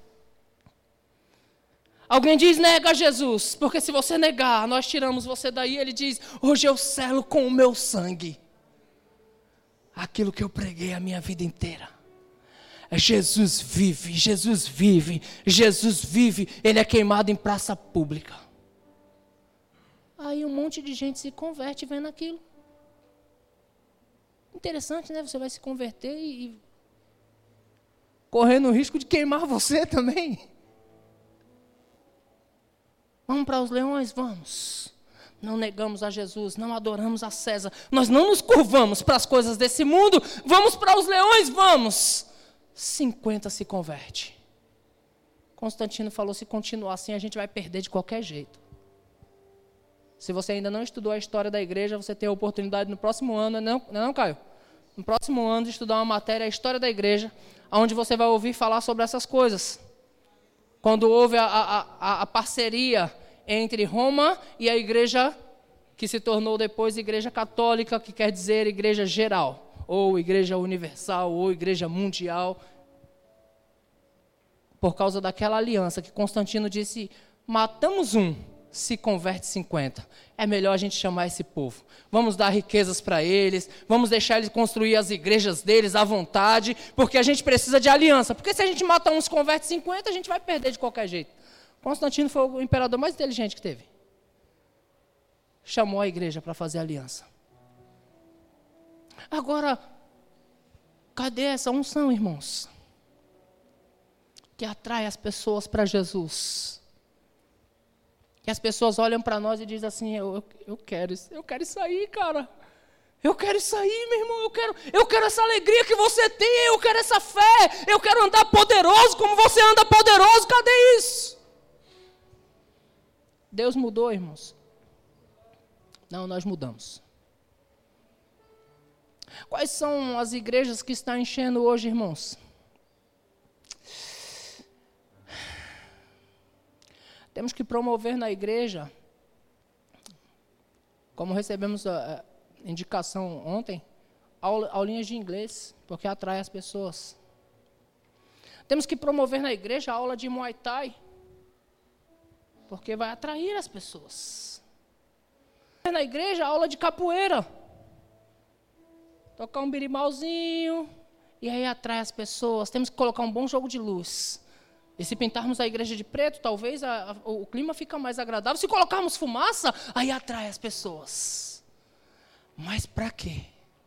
Alguém diz, nega Jesus, porque se você negar, nós tiramos você daí. Ele diz, hoje eu selo com o meu sangue aquilo que eu preguei a minha vida inteira. Jesus vive, Jesus vive, Jesus vive. Ele é queimado em praça pública. Aí um monte de gente se converte vendo aquilo. Interessante, né? Você vai se converter e correndo o risco de queimar você também. Vamos para os leões? Vamos. Não negamos a Jesus, não adoramos a César. Nós não nos curvamos para as coisas desse mundo. Vamos para os leões? Vamos. 50 se converte. Constantino falou, se continuar assim, a gente vai perder de qualquer jeito. Se você ainda não estudou a história da igreja, você tem a oportunidade no próximo ano, não, Caio? No próximo ano de estudar uma matéria, a história da igreja, onde você vai ouvir falar sobre essas coisas. Quando houve a parceria entre Roma e a igreja que se tornou depois igreja católica, que quer dizer igreja geral, ou igreja universal, ou igreja mundial, por causa daquela aliança que Constantino disse, matamos um, se converte 50. É melhor a gente chamar esse povo. Vamos dar riquezas para eles, vamos deixar eles construir as igrejas deles à vontade, porque a gente precisa de aliança. Porque se a gente mata uns e converte 50, a gente vai perder de qualquer jeito. Constantino foi o imperador mais inteligente que teve. Chamou a igreja para fazer aliança. Agora, cadê essa unção, irmãos? Que atrai as pessoas para Jesus. Que as pessoas olham para nós e dizem assim, eu quero isso aí, cara. Eu quero isso aí, meu irmão. Eu quero essa alegria que você tem. Eu quero essa fé. Eu quero andar poderoso como você anda poderoso. Cadê isso? Deus mudou, irmãos? Não, nós mudamos. Quais são as igrejas que estão enchendo hoje, irmãos? Temos que promover na igreja, como recebemos a indicação ontem, aulinhas de inglês, porque atrai as pessoas. Temos que promover na igreja a aula de Muay Thai, porque vai atrair as pessoas. Na igreja a aula de capoeira, tocar um birimauzinho, e aí atrai as pessoas. Temos que colocar um bom jogo de luz. E se pintarmos a igreja de preto, talvez o clima fica mais agradável. Se colocarmos fumaça, aí atrai as pessoas. Mas para quê?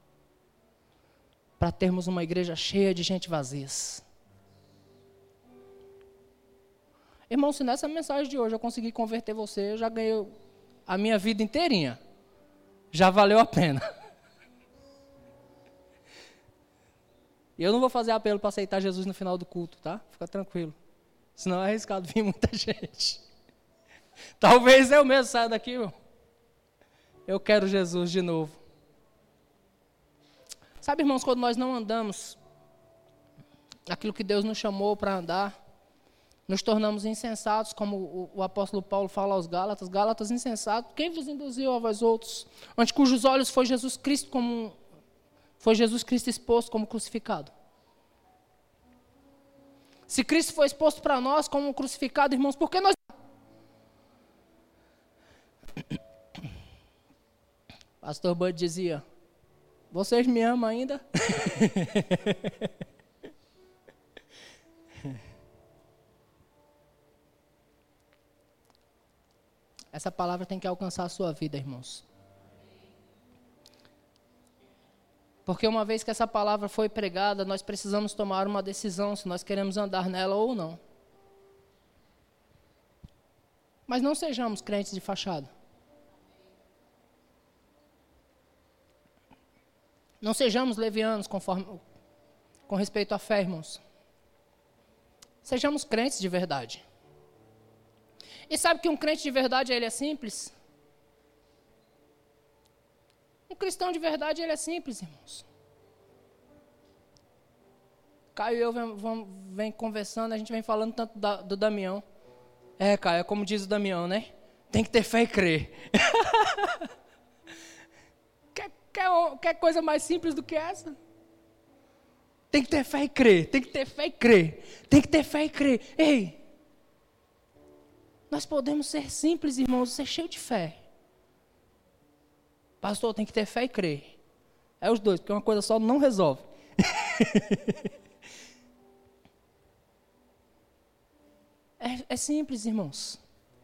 Para termos uma igreja cheia de gente vazias. Irmão, se nessa mensagem de hoje eu conseguir converter você, eu já ganhei a minha vida inteirinha. Já valeu a pena. E eu não vou fazer apelo para aceitar Jesus no final do culto, tá? Fica tranquilo. Senão é arriscado vir muita gente. Talvez eu mesmo saia daqui, irmão. Eu quero Jesus de novo. Sabe, irmãos, quando nós não andamos aquilo que Deus nos chamou para andar, nos tornamos insensatos, como o apóstolo Paulo fala aos Gálatas. Gálatas insensatos, quem vos induziu a vós outros? Ante cujos olhos foi Jesus Cristo exposto como crucificado. Se Cristo foi exposto para nós como crucificado, irmãos, por que nós... Pastor Bud dizia, vocês me amam ainda? Essa palavra tem que alcançar a sua vida, irmãos. Porque uma vez que essa palavra foi pregada, nós precisamos tomar uma decisão se nós queremos andar nela ou não. Mas não sejamos crentes de fachada. Não sejamos levianos com respeito à fé, irmãos. Sejamos crentes de verdade. E sabe que um crente de verdade, ele é simples? Um cristão de verdade, ele é simples, irmãos. Caio e eu vem conversando, a gente vem falando tanto do Damião. Caio, é como diz o Damião, né? Tem que ter fé e crer. Quer coisa mais simples do que essa? Tem que ter fé e crer, tem que ter fé e crer, tem que ter fé e crer. Ei, nós podemos ser simples, irmãos, ser cheio de fé. Pastor, tem que ter fé e crer. É os dois, porque uma coisa só não resolve. É simples, irmãos.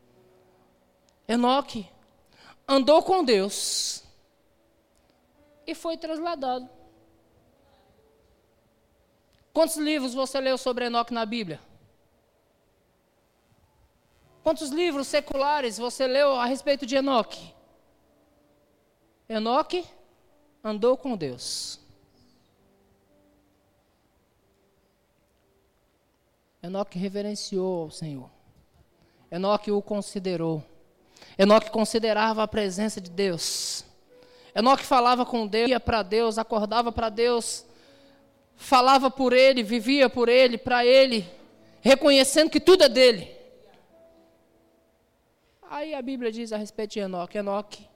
Enoque andou com Deus e foi trasladado. Quantos livros você leu sobre Enoque na Bíblia? Quantos livros seculares você leu a respeito de Enoque? Enoque andou com Deus. Enoque reverenciou ao Senhor. Enoque o considerou. Enoque considerava a presença de Deus. Enoque falava com Deus, ia para Deus, acordava para Deus, falava por Ele, vivia por Ele, para Ele, reconhecendo que tudo é dele. Aí a Bíblia diz a respeito de Enoque. Enoque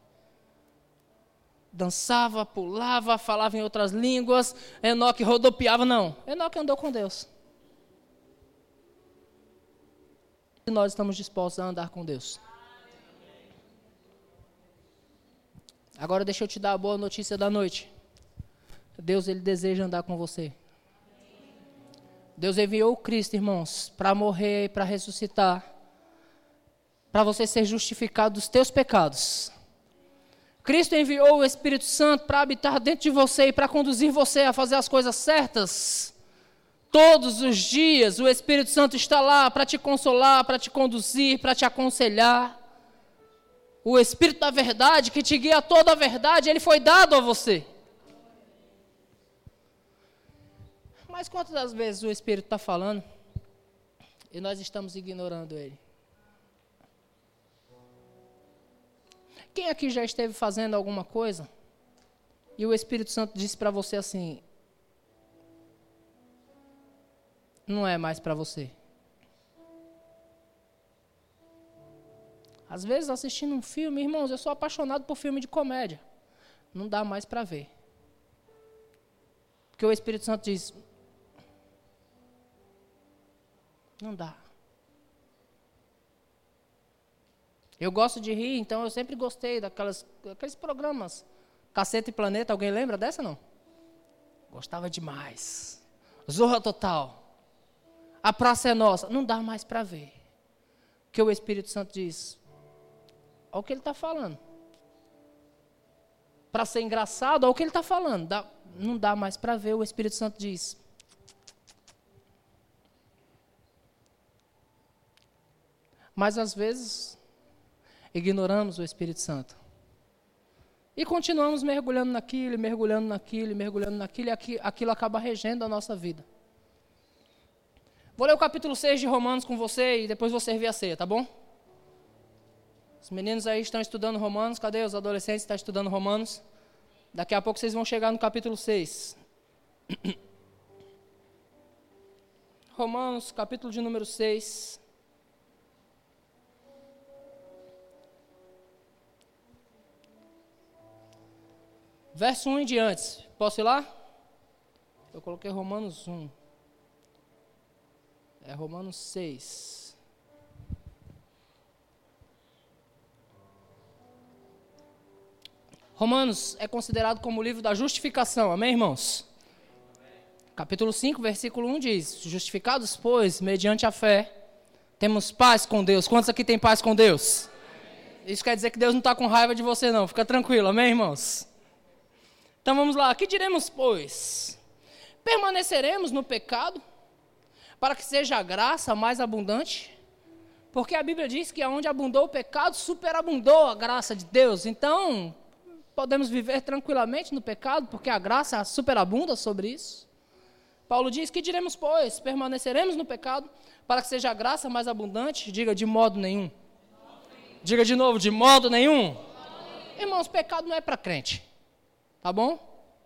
dançava, pulava, falava em outras línguas. Enoque rodopiava, não. Enoque andou com Deus. E nós estamos dispostos a andar com Deus. Agora deixa eu te dar a boa notícia da noite. Deus, Ele deseja andar com você. Deus enviou o Cristo, irmãos, para morrer e para ressuscitar, para você ser justificado dos teus pecados. Cristo enviou o Espírito Santo para habitar dentro de você e para conduzir você a fazer as coisas certas. Todos os dias o Espírito Santo está lá para te consolar, para te conduzir, para te aconselhar. O Espírito da verdade que te guia a toda a verdade, ele foi dado a você. Mas quantas das vezes o Espírito está falando e nós estamos ignorando ele? Quem aqui já esteve fazendo alguma coisa e o Espírito Santo disse para você assim, não é mais para você? Às vezes assistindo um filme, irmãos, eu sou apaixonado por filme de comédia, não dá mais para ver. Porque o Espírito Santo diz, não dá. Eu gosto de rir, então eu sempre gostei daqueles programas. Cacete e Planeta, alguém lembra dessa, não? Gostava demais. Zorra Total. A Praça é Nossa. Não dá mais para ver. Porque o Espírito Santo diz, olha o que ele está falando. Para ser engraçado, olha o que ele está falando. Não dá mais para ver, o Espírito Santo diz. Mas às vezes ignoramos o Espírito Santo. E continuamos mergulhando naquilo, e aquilo acaba regendo a nossa vida. Vou ler o capítulo 6 de Romanos com você e depois vou servir a ceia, tá bom? Os meninos aí estão estudando Romanos, cadê os adolescentes que estão estudando Romanos? Daqui a pouco vocês vão chegar no capítulo 6. Romanos, capítulo de número 6. Verso 1 em diante. Posso ir lá? Eu coloquei Romanos 1. É Romanos 6. Romanos é considerado como o livro da justificação. Amém, irmãos? Amém. Capítulo 5, versículo 1 diz, justificados, pois, mediante a fé, temos paz com Deus. Quantos aqui têm paz com Deus? Amém. Isso quer dizer que Deus não está com raiva de você, não. Fica tranquilo. Amém, irmãos? Então vamos lá, que diremos, pois? Permaneceremos no pecado, para que seja a graça mais abundante? Porque a Bíblia diz que onde abundou o pecado, superabundou a graça de Deus. Então, podemos viver tranquilamente no pecado, porque a graça superabunda sobre isso. Paulo diz, que diremos, pois? Permaneceremos no pecado, para que seja a graça mais abundante? Diga, de modo nenhum. Diga de novo, de modo nenhum. Irmãos, pecado não é para crente. Tá bom?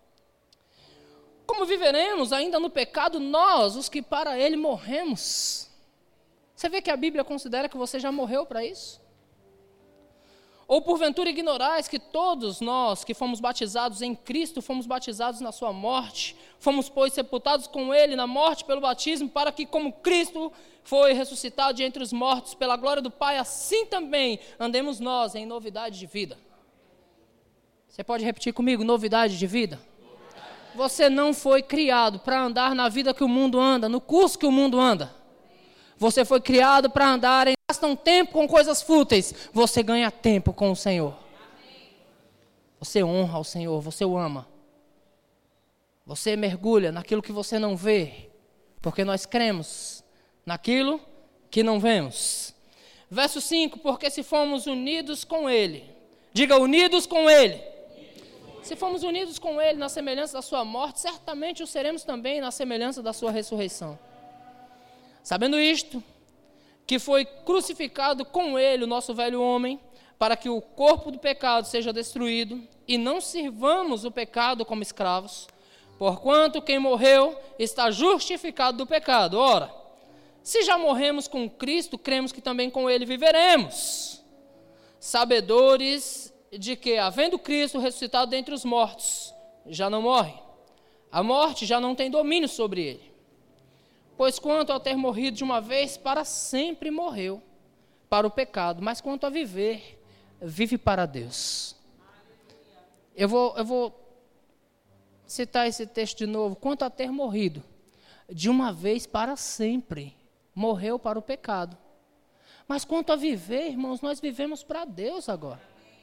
Como viveremos ainda no pecado nós, os que para ele morremos? Você vê que a Bíblia considera que você já morreu para isso? Ou porventura ignorais que todos nós que fomos batizados em Cristo, fomos batizados na sua morte, fomos, pois, sepultados com ele na morte pelo batismo, para que como Cristo foi ressuscitado de entre os mortos pela glória do Pai, assim também andemos nós em novidade de vida. Você pode repetir comigo, novidade de vida? Você não foi criado para andar na vida que o mundo anda, no curso que o mundo anda. Você foi criado para andar em gasta um tempo com coisas fúteis. Você ganha tempo com o Senhor. Você honra o Senhor, você o ama. Você mergulha naquilo que você não vê, porque nós cremos naquilo que não vemos. Verso 5, porque se fomos unidos com Ele. Diga, unidos com Ele. Se fomos unidos com Ele na semelhança da sua morte, certamente o seremos também na semelhança da sua ressurreição. Sabendo isto, que foi crucificado com Ele o nosso velho homem, para que o corpo do pecado seja destruído, e não sirvamos o pecado como escravos, porquanto quem morreu está justificado do pecado. Ora, se já morremos com Cristo, cremos que também com Ele viveremos, sabedores de que, havendo Cristo ressuscitado dentre os mortos, já não morre. A morte já não tem domínio sobre ele. Pois quanto ao ter morrido de uma vez, para sempre morreu para o pecado, mas quanto a viver, vive para Deus. Eu vou citar esse texto de novo. Quanto a ter morrido, de uma vez para sempre, morreu para o pecado. Mas quanto a viver, irmãos, nós vivemos para Deus agora.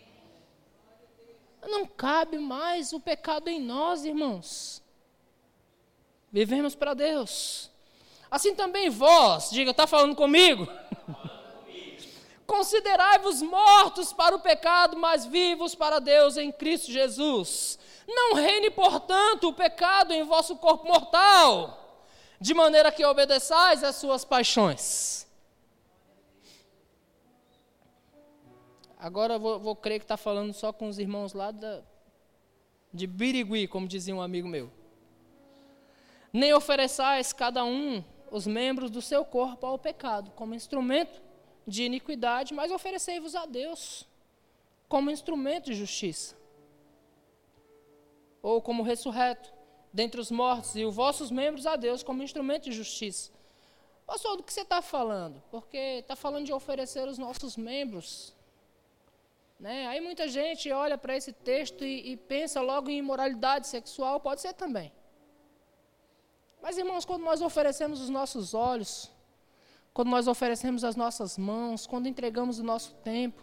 Não cabe mais o pecado em nós, irmãos. Vivemos para Deus. Assim também vós, diga, está falando comigo? Considerai-vos mortos para o pecado, mas vivos para Deus em Cristo Jesus. Não reine, portanto, o pecado em vosso corpo mortal, de maneira que obedeçais às suas paixões. Agora eu vou crer que está falando só com os irmãos lá de Birigui, como dizia um amigo meu. Nem ofereçais cada um os membros do seu corpo ao pecado, como instrumento de iniquidade, mas oferecei-vos a Deus como instrumento de justiça. Ou como ressurreto dentre os mortos, e os vossos membros a Deus como instrumento de justiça. Pastor, do que você está falando? Porque está falando de oferecer os nossos membros. Né? Aí muita gente olha para esse texto e pensa logo em imoralidade sexual, pode ser também. Mas, irmãos, quando nós oferecemos os nossos olhos, quando nós oferecemos as nossas mãos, quando entregamos o nosso tempo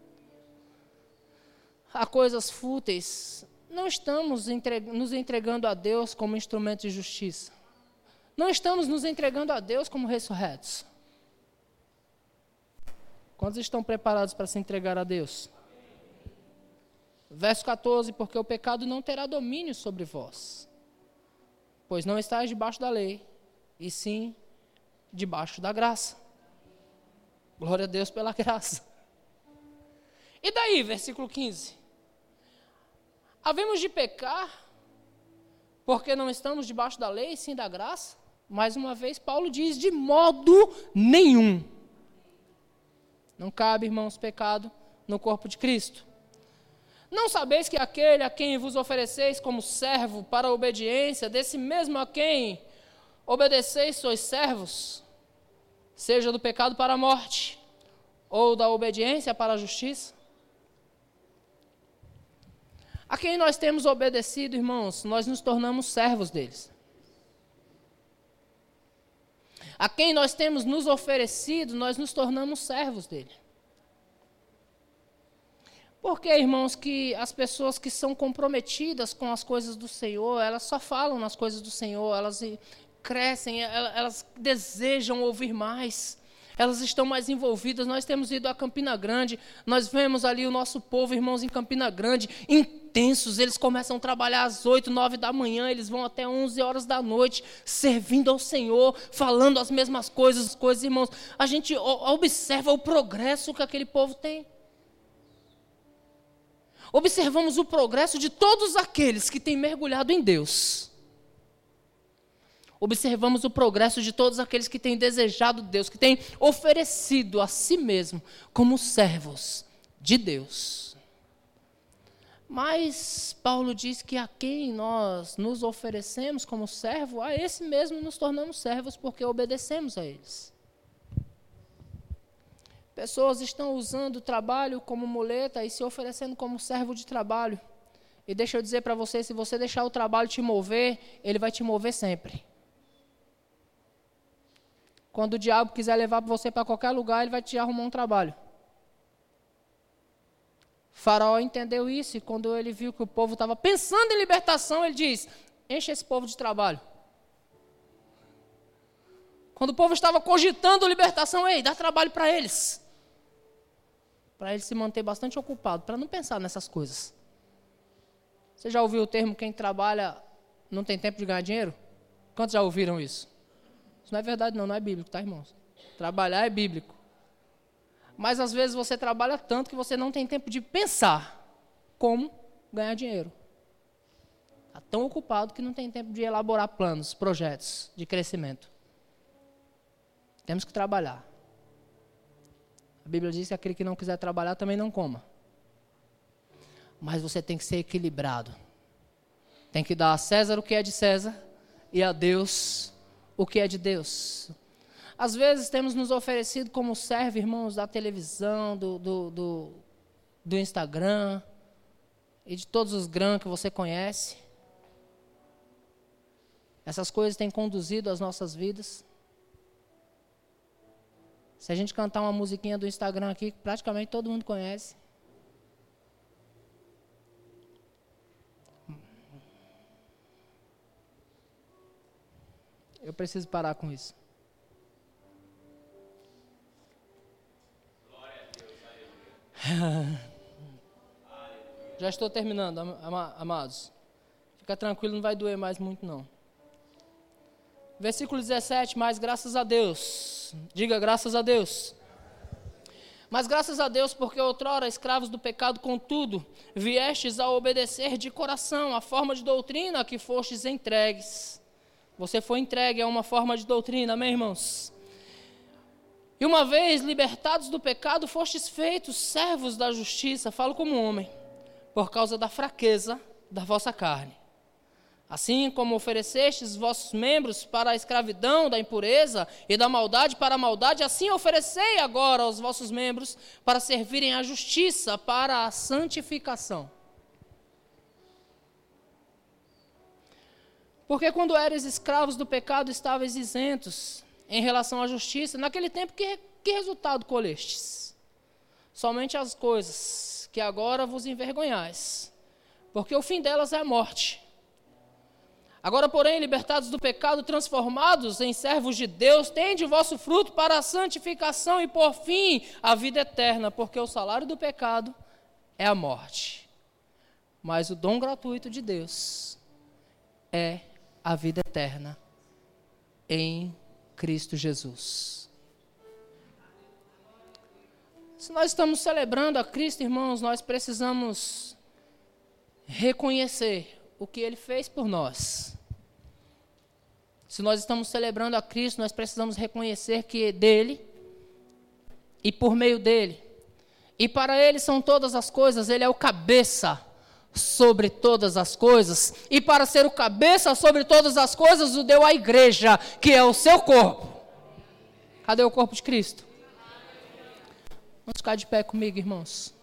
a coisas fúteis, não estamos nos entregando a Deus como instrumento de justiça. Não estamos nos entregando a Deus como ressurretos. Quantos estão preparados para se entregar a Deus? Verso 14, porque o pecado não terá domínio sobre vós, pois não estáis debaixo da lei, e sim debaixo da graça. Glória a Deus pela graça. E daí, versículo 15? Havemos de pecar, porque não estamos debaixo da lei, e sim da graça? Mais uma vez, Paulo diz, de modo nenhum. Não cabe, irmãos, pecado no corpo de Cristo. Não sabeis que aquele a quem vos ofereceis como servo para a obediência, desse mesmo a quem obedeceis sois servos, seja do pecado para a morte, ou da obediência para a justiça? A quem nós temos obedecido, irmãos, nós nos tornamos servos deles. A quem nós temos nos oferecido, nós nos tornamos servos dele. Por que, irmãos, que as pessoas que são comprometidas com as coisas do Senhor, elas só falam nas coisas do Senhor, elas crescem, elas desejam ouvir mais, elas estão mais envolvidas. Nós temos ido a Campina Grande, nós vemos ali o nosso povo, irmãos, em Campina Grande, intensos, eles começam a trabalhar às 8, 9 da manhã, eles vão até 11 horas da noite, servindo ao Senhor, falando as mesmas coisas, irmãos. A gente observa o progresso que aquele povo tem. Observamos o progresso de todos aqueles que têm mergulhado em Deus. Observamos o progresso de todos aqueles que têm desejado Deus, que têm oferecido a si mesmo como servos de Deus. Mas Paulo diz que a quem nós nos oferecemos como servo, a esse mesmo nos tornamos servos porque obedecemos a eles. Pessoas estão usando o trabalho como muleta e se oferecendo como servo de trabalho. E deixa eu dizer para você, se você deixar o trabalho te mover, ele vai te mover sempre. Quando o diabo quiser levar você para qualquer lugar, ele vai te arrumar um trabalho. Faraó entendeu isso e quando ele viu que o povo estava pensando em libertação, ele diz, enche esse povo de trabalho. Quando o povo estava cogitando libertação, ei, dá trabalho para eles. Para ele se manter bastante ocupado, para não pensar nessas coisas. Você já ouviu o termo, quem trabalha não tem tempo de ganhar dinheiro? Quantos já ouviram isso? Isso não é verdade não é bíblico, tá, irmãos? Trabalhar é bíblico. Mas às vezes você trabalha tanto que você não tem tempo de pensar como ganhar dinheiro. Está tão ocupado que não tem tempo de elaborar planos, projetos de crescimento. Temos que trabalhar. A Bíblia diz que aquele que não quiser trabalhar também não coma. Mas você tem que ser equilibrado. Tem que dar a César o que é de César e a Deus o que é de Deus. Às vezes temos nos oferecido como servo, irmãos, da televisão, do Instagram. e de todos os grãos que você conhece. Essas coisas têm conduzido as nossas vidas. Se a gente cantar uma musiquinha do Instagram aqui, praticamente todo mundo conhece. Eu preciso parar com isso. Já estou terminando, amados. Fica tranquilo, não vai doer mais muito não. Versículo 17, mas graças a Deus. Diga graças a Deus. Mas graças a Deus, porque outrora escravos do pecado, contudo, viestes a obedecer de coração a forma de doutrina a que fostes entregues. Você foi entregue a uma forma de doutrina, amém, irmãos? E uma vez libertados do pecado, fostes feitos servos da justiça, falo como homem, por causa da fraqueza da vossa carne. Assim como oferecestes vossos membros para a escravidão da impureza e da maldade para a maldade, assim oferecei agora aos vossos membros para servirem à justiça, para a santificação. Porque quando eres escravos do pecado, estavais isentos em relação à justiça. Naquele tempo, que resultado colestes? Somente as coisas que agora vos envergonhais, porque o fim delas é a morte. Agora, porém, libertados do pecado, transformados em servos de Deus, tende o vosso fruto para a santificação e, por fim, a vida eterna, porque o salário do pecado é a morte. Mas o dom gratuito de Deus é a vida eterna em Cristo Jesus. Se nós estamos celebrando a Cristo, irmãos, nós precisamos reconhecer o que Ele fez por nós. Se nós estamos celebrando a Cristo, nós precisamos reconhecer que dele e por meio dele e para Ele são todas as coisas. Ele é o cabeça sobre todas as coisas, e para ser o cabeça sobre todas as coisas, o deu à igreja, que é o seu corpo. Cadê o corpo de Cristo? Vamos ficar de pé comigo, irmãos.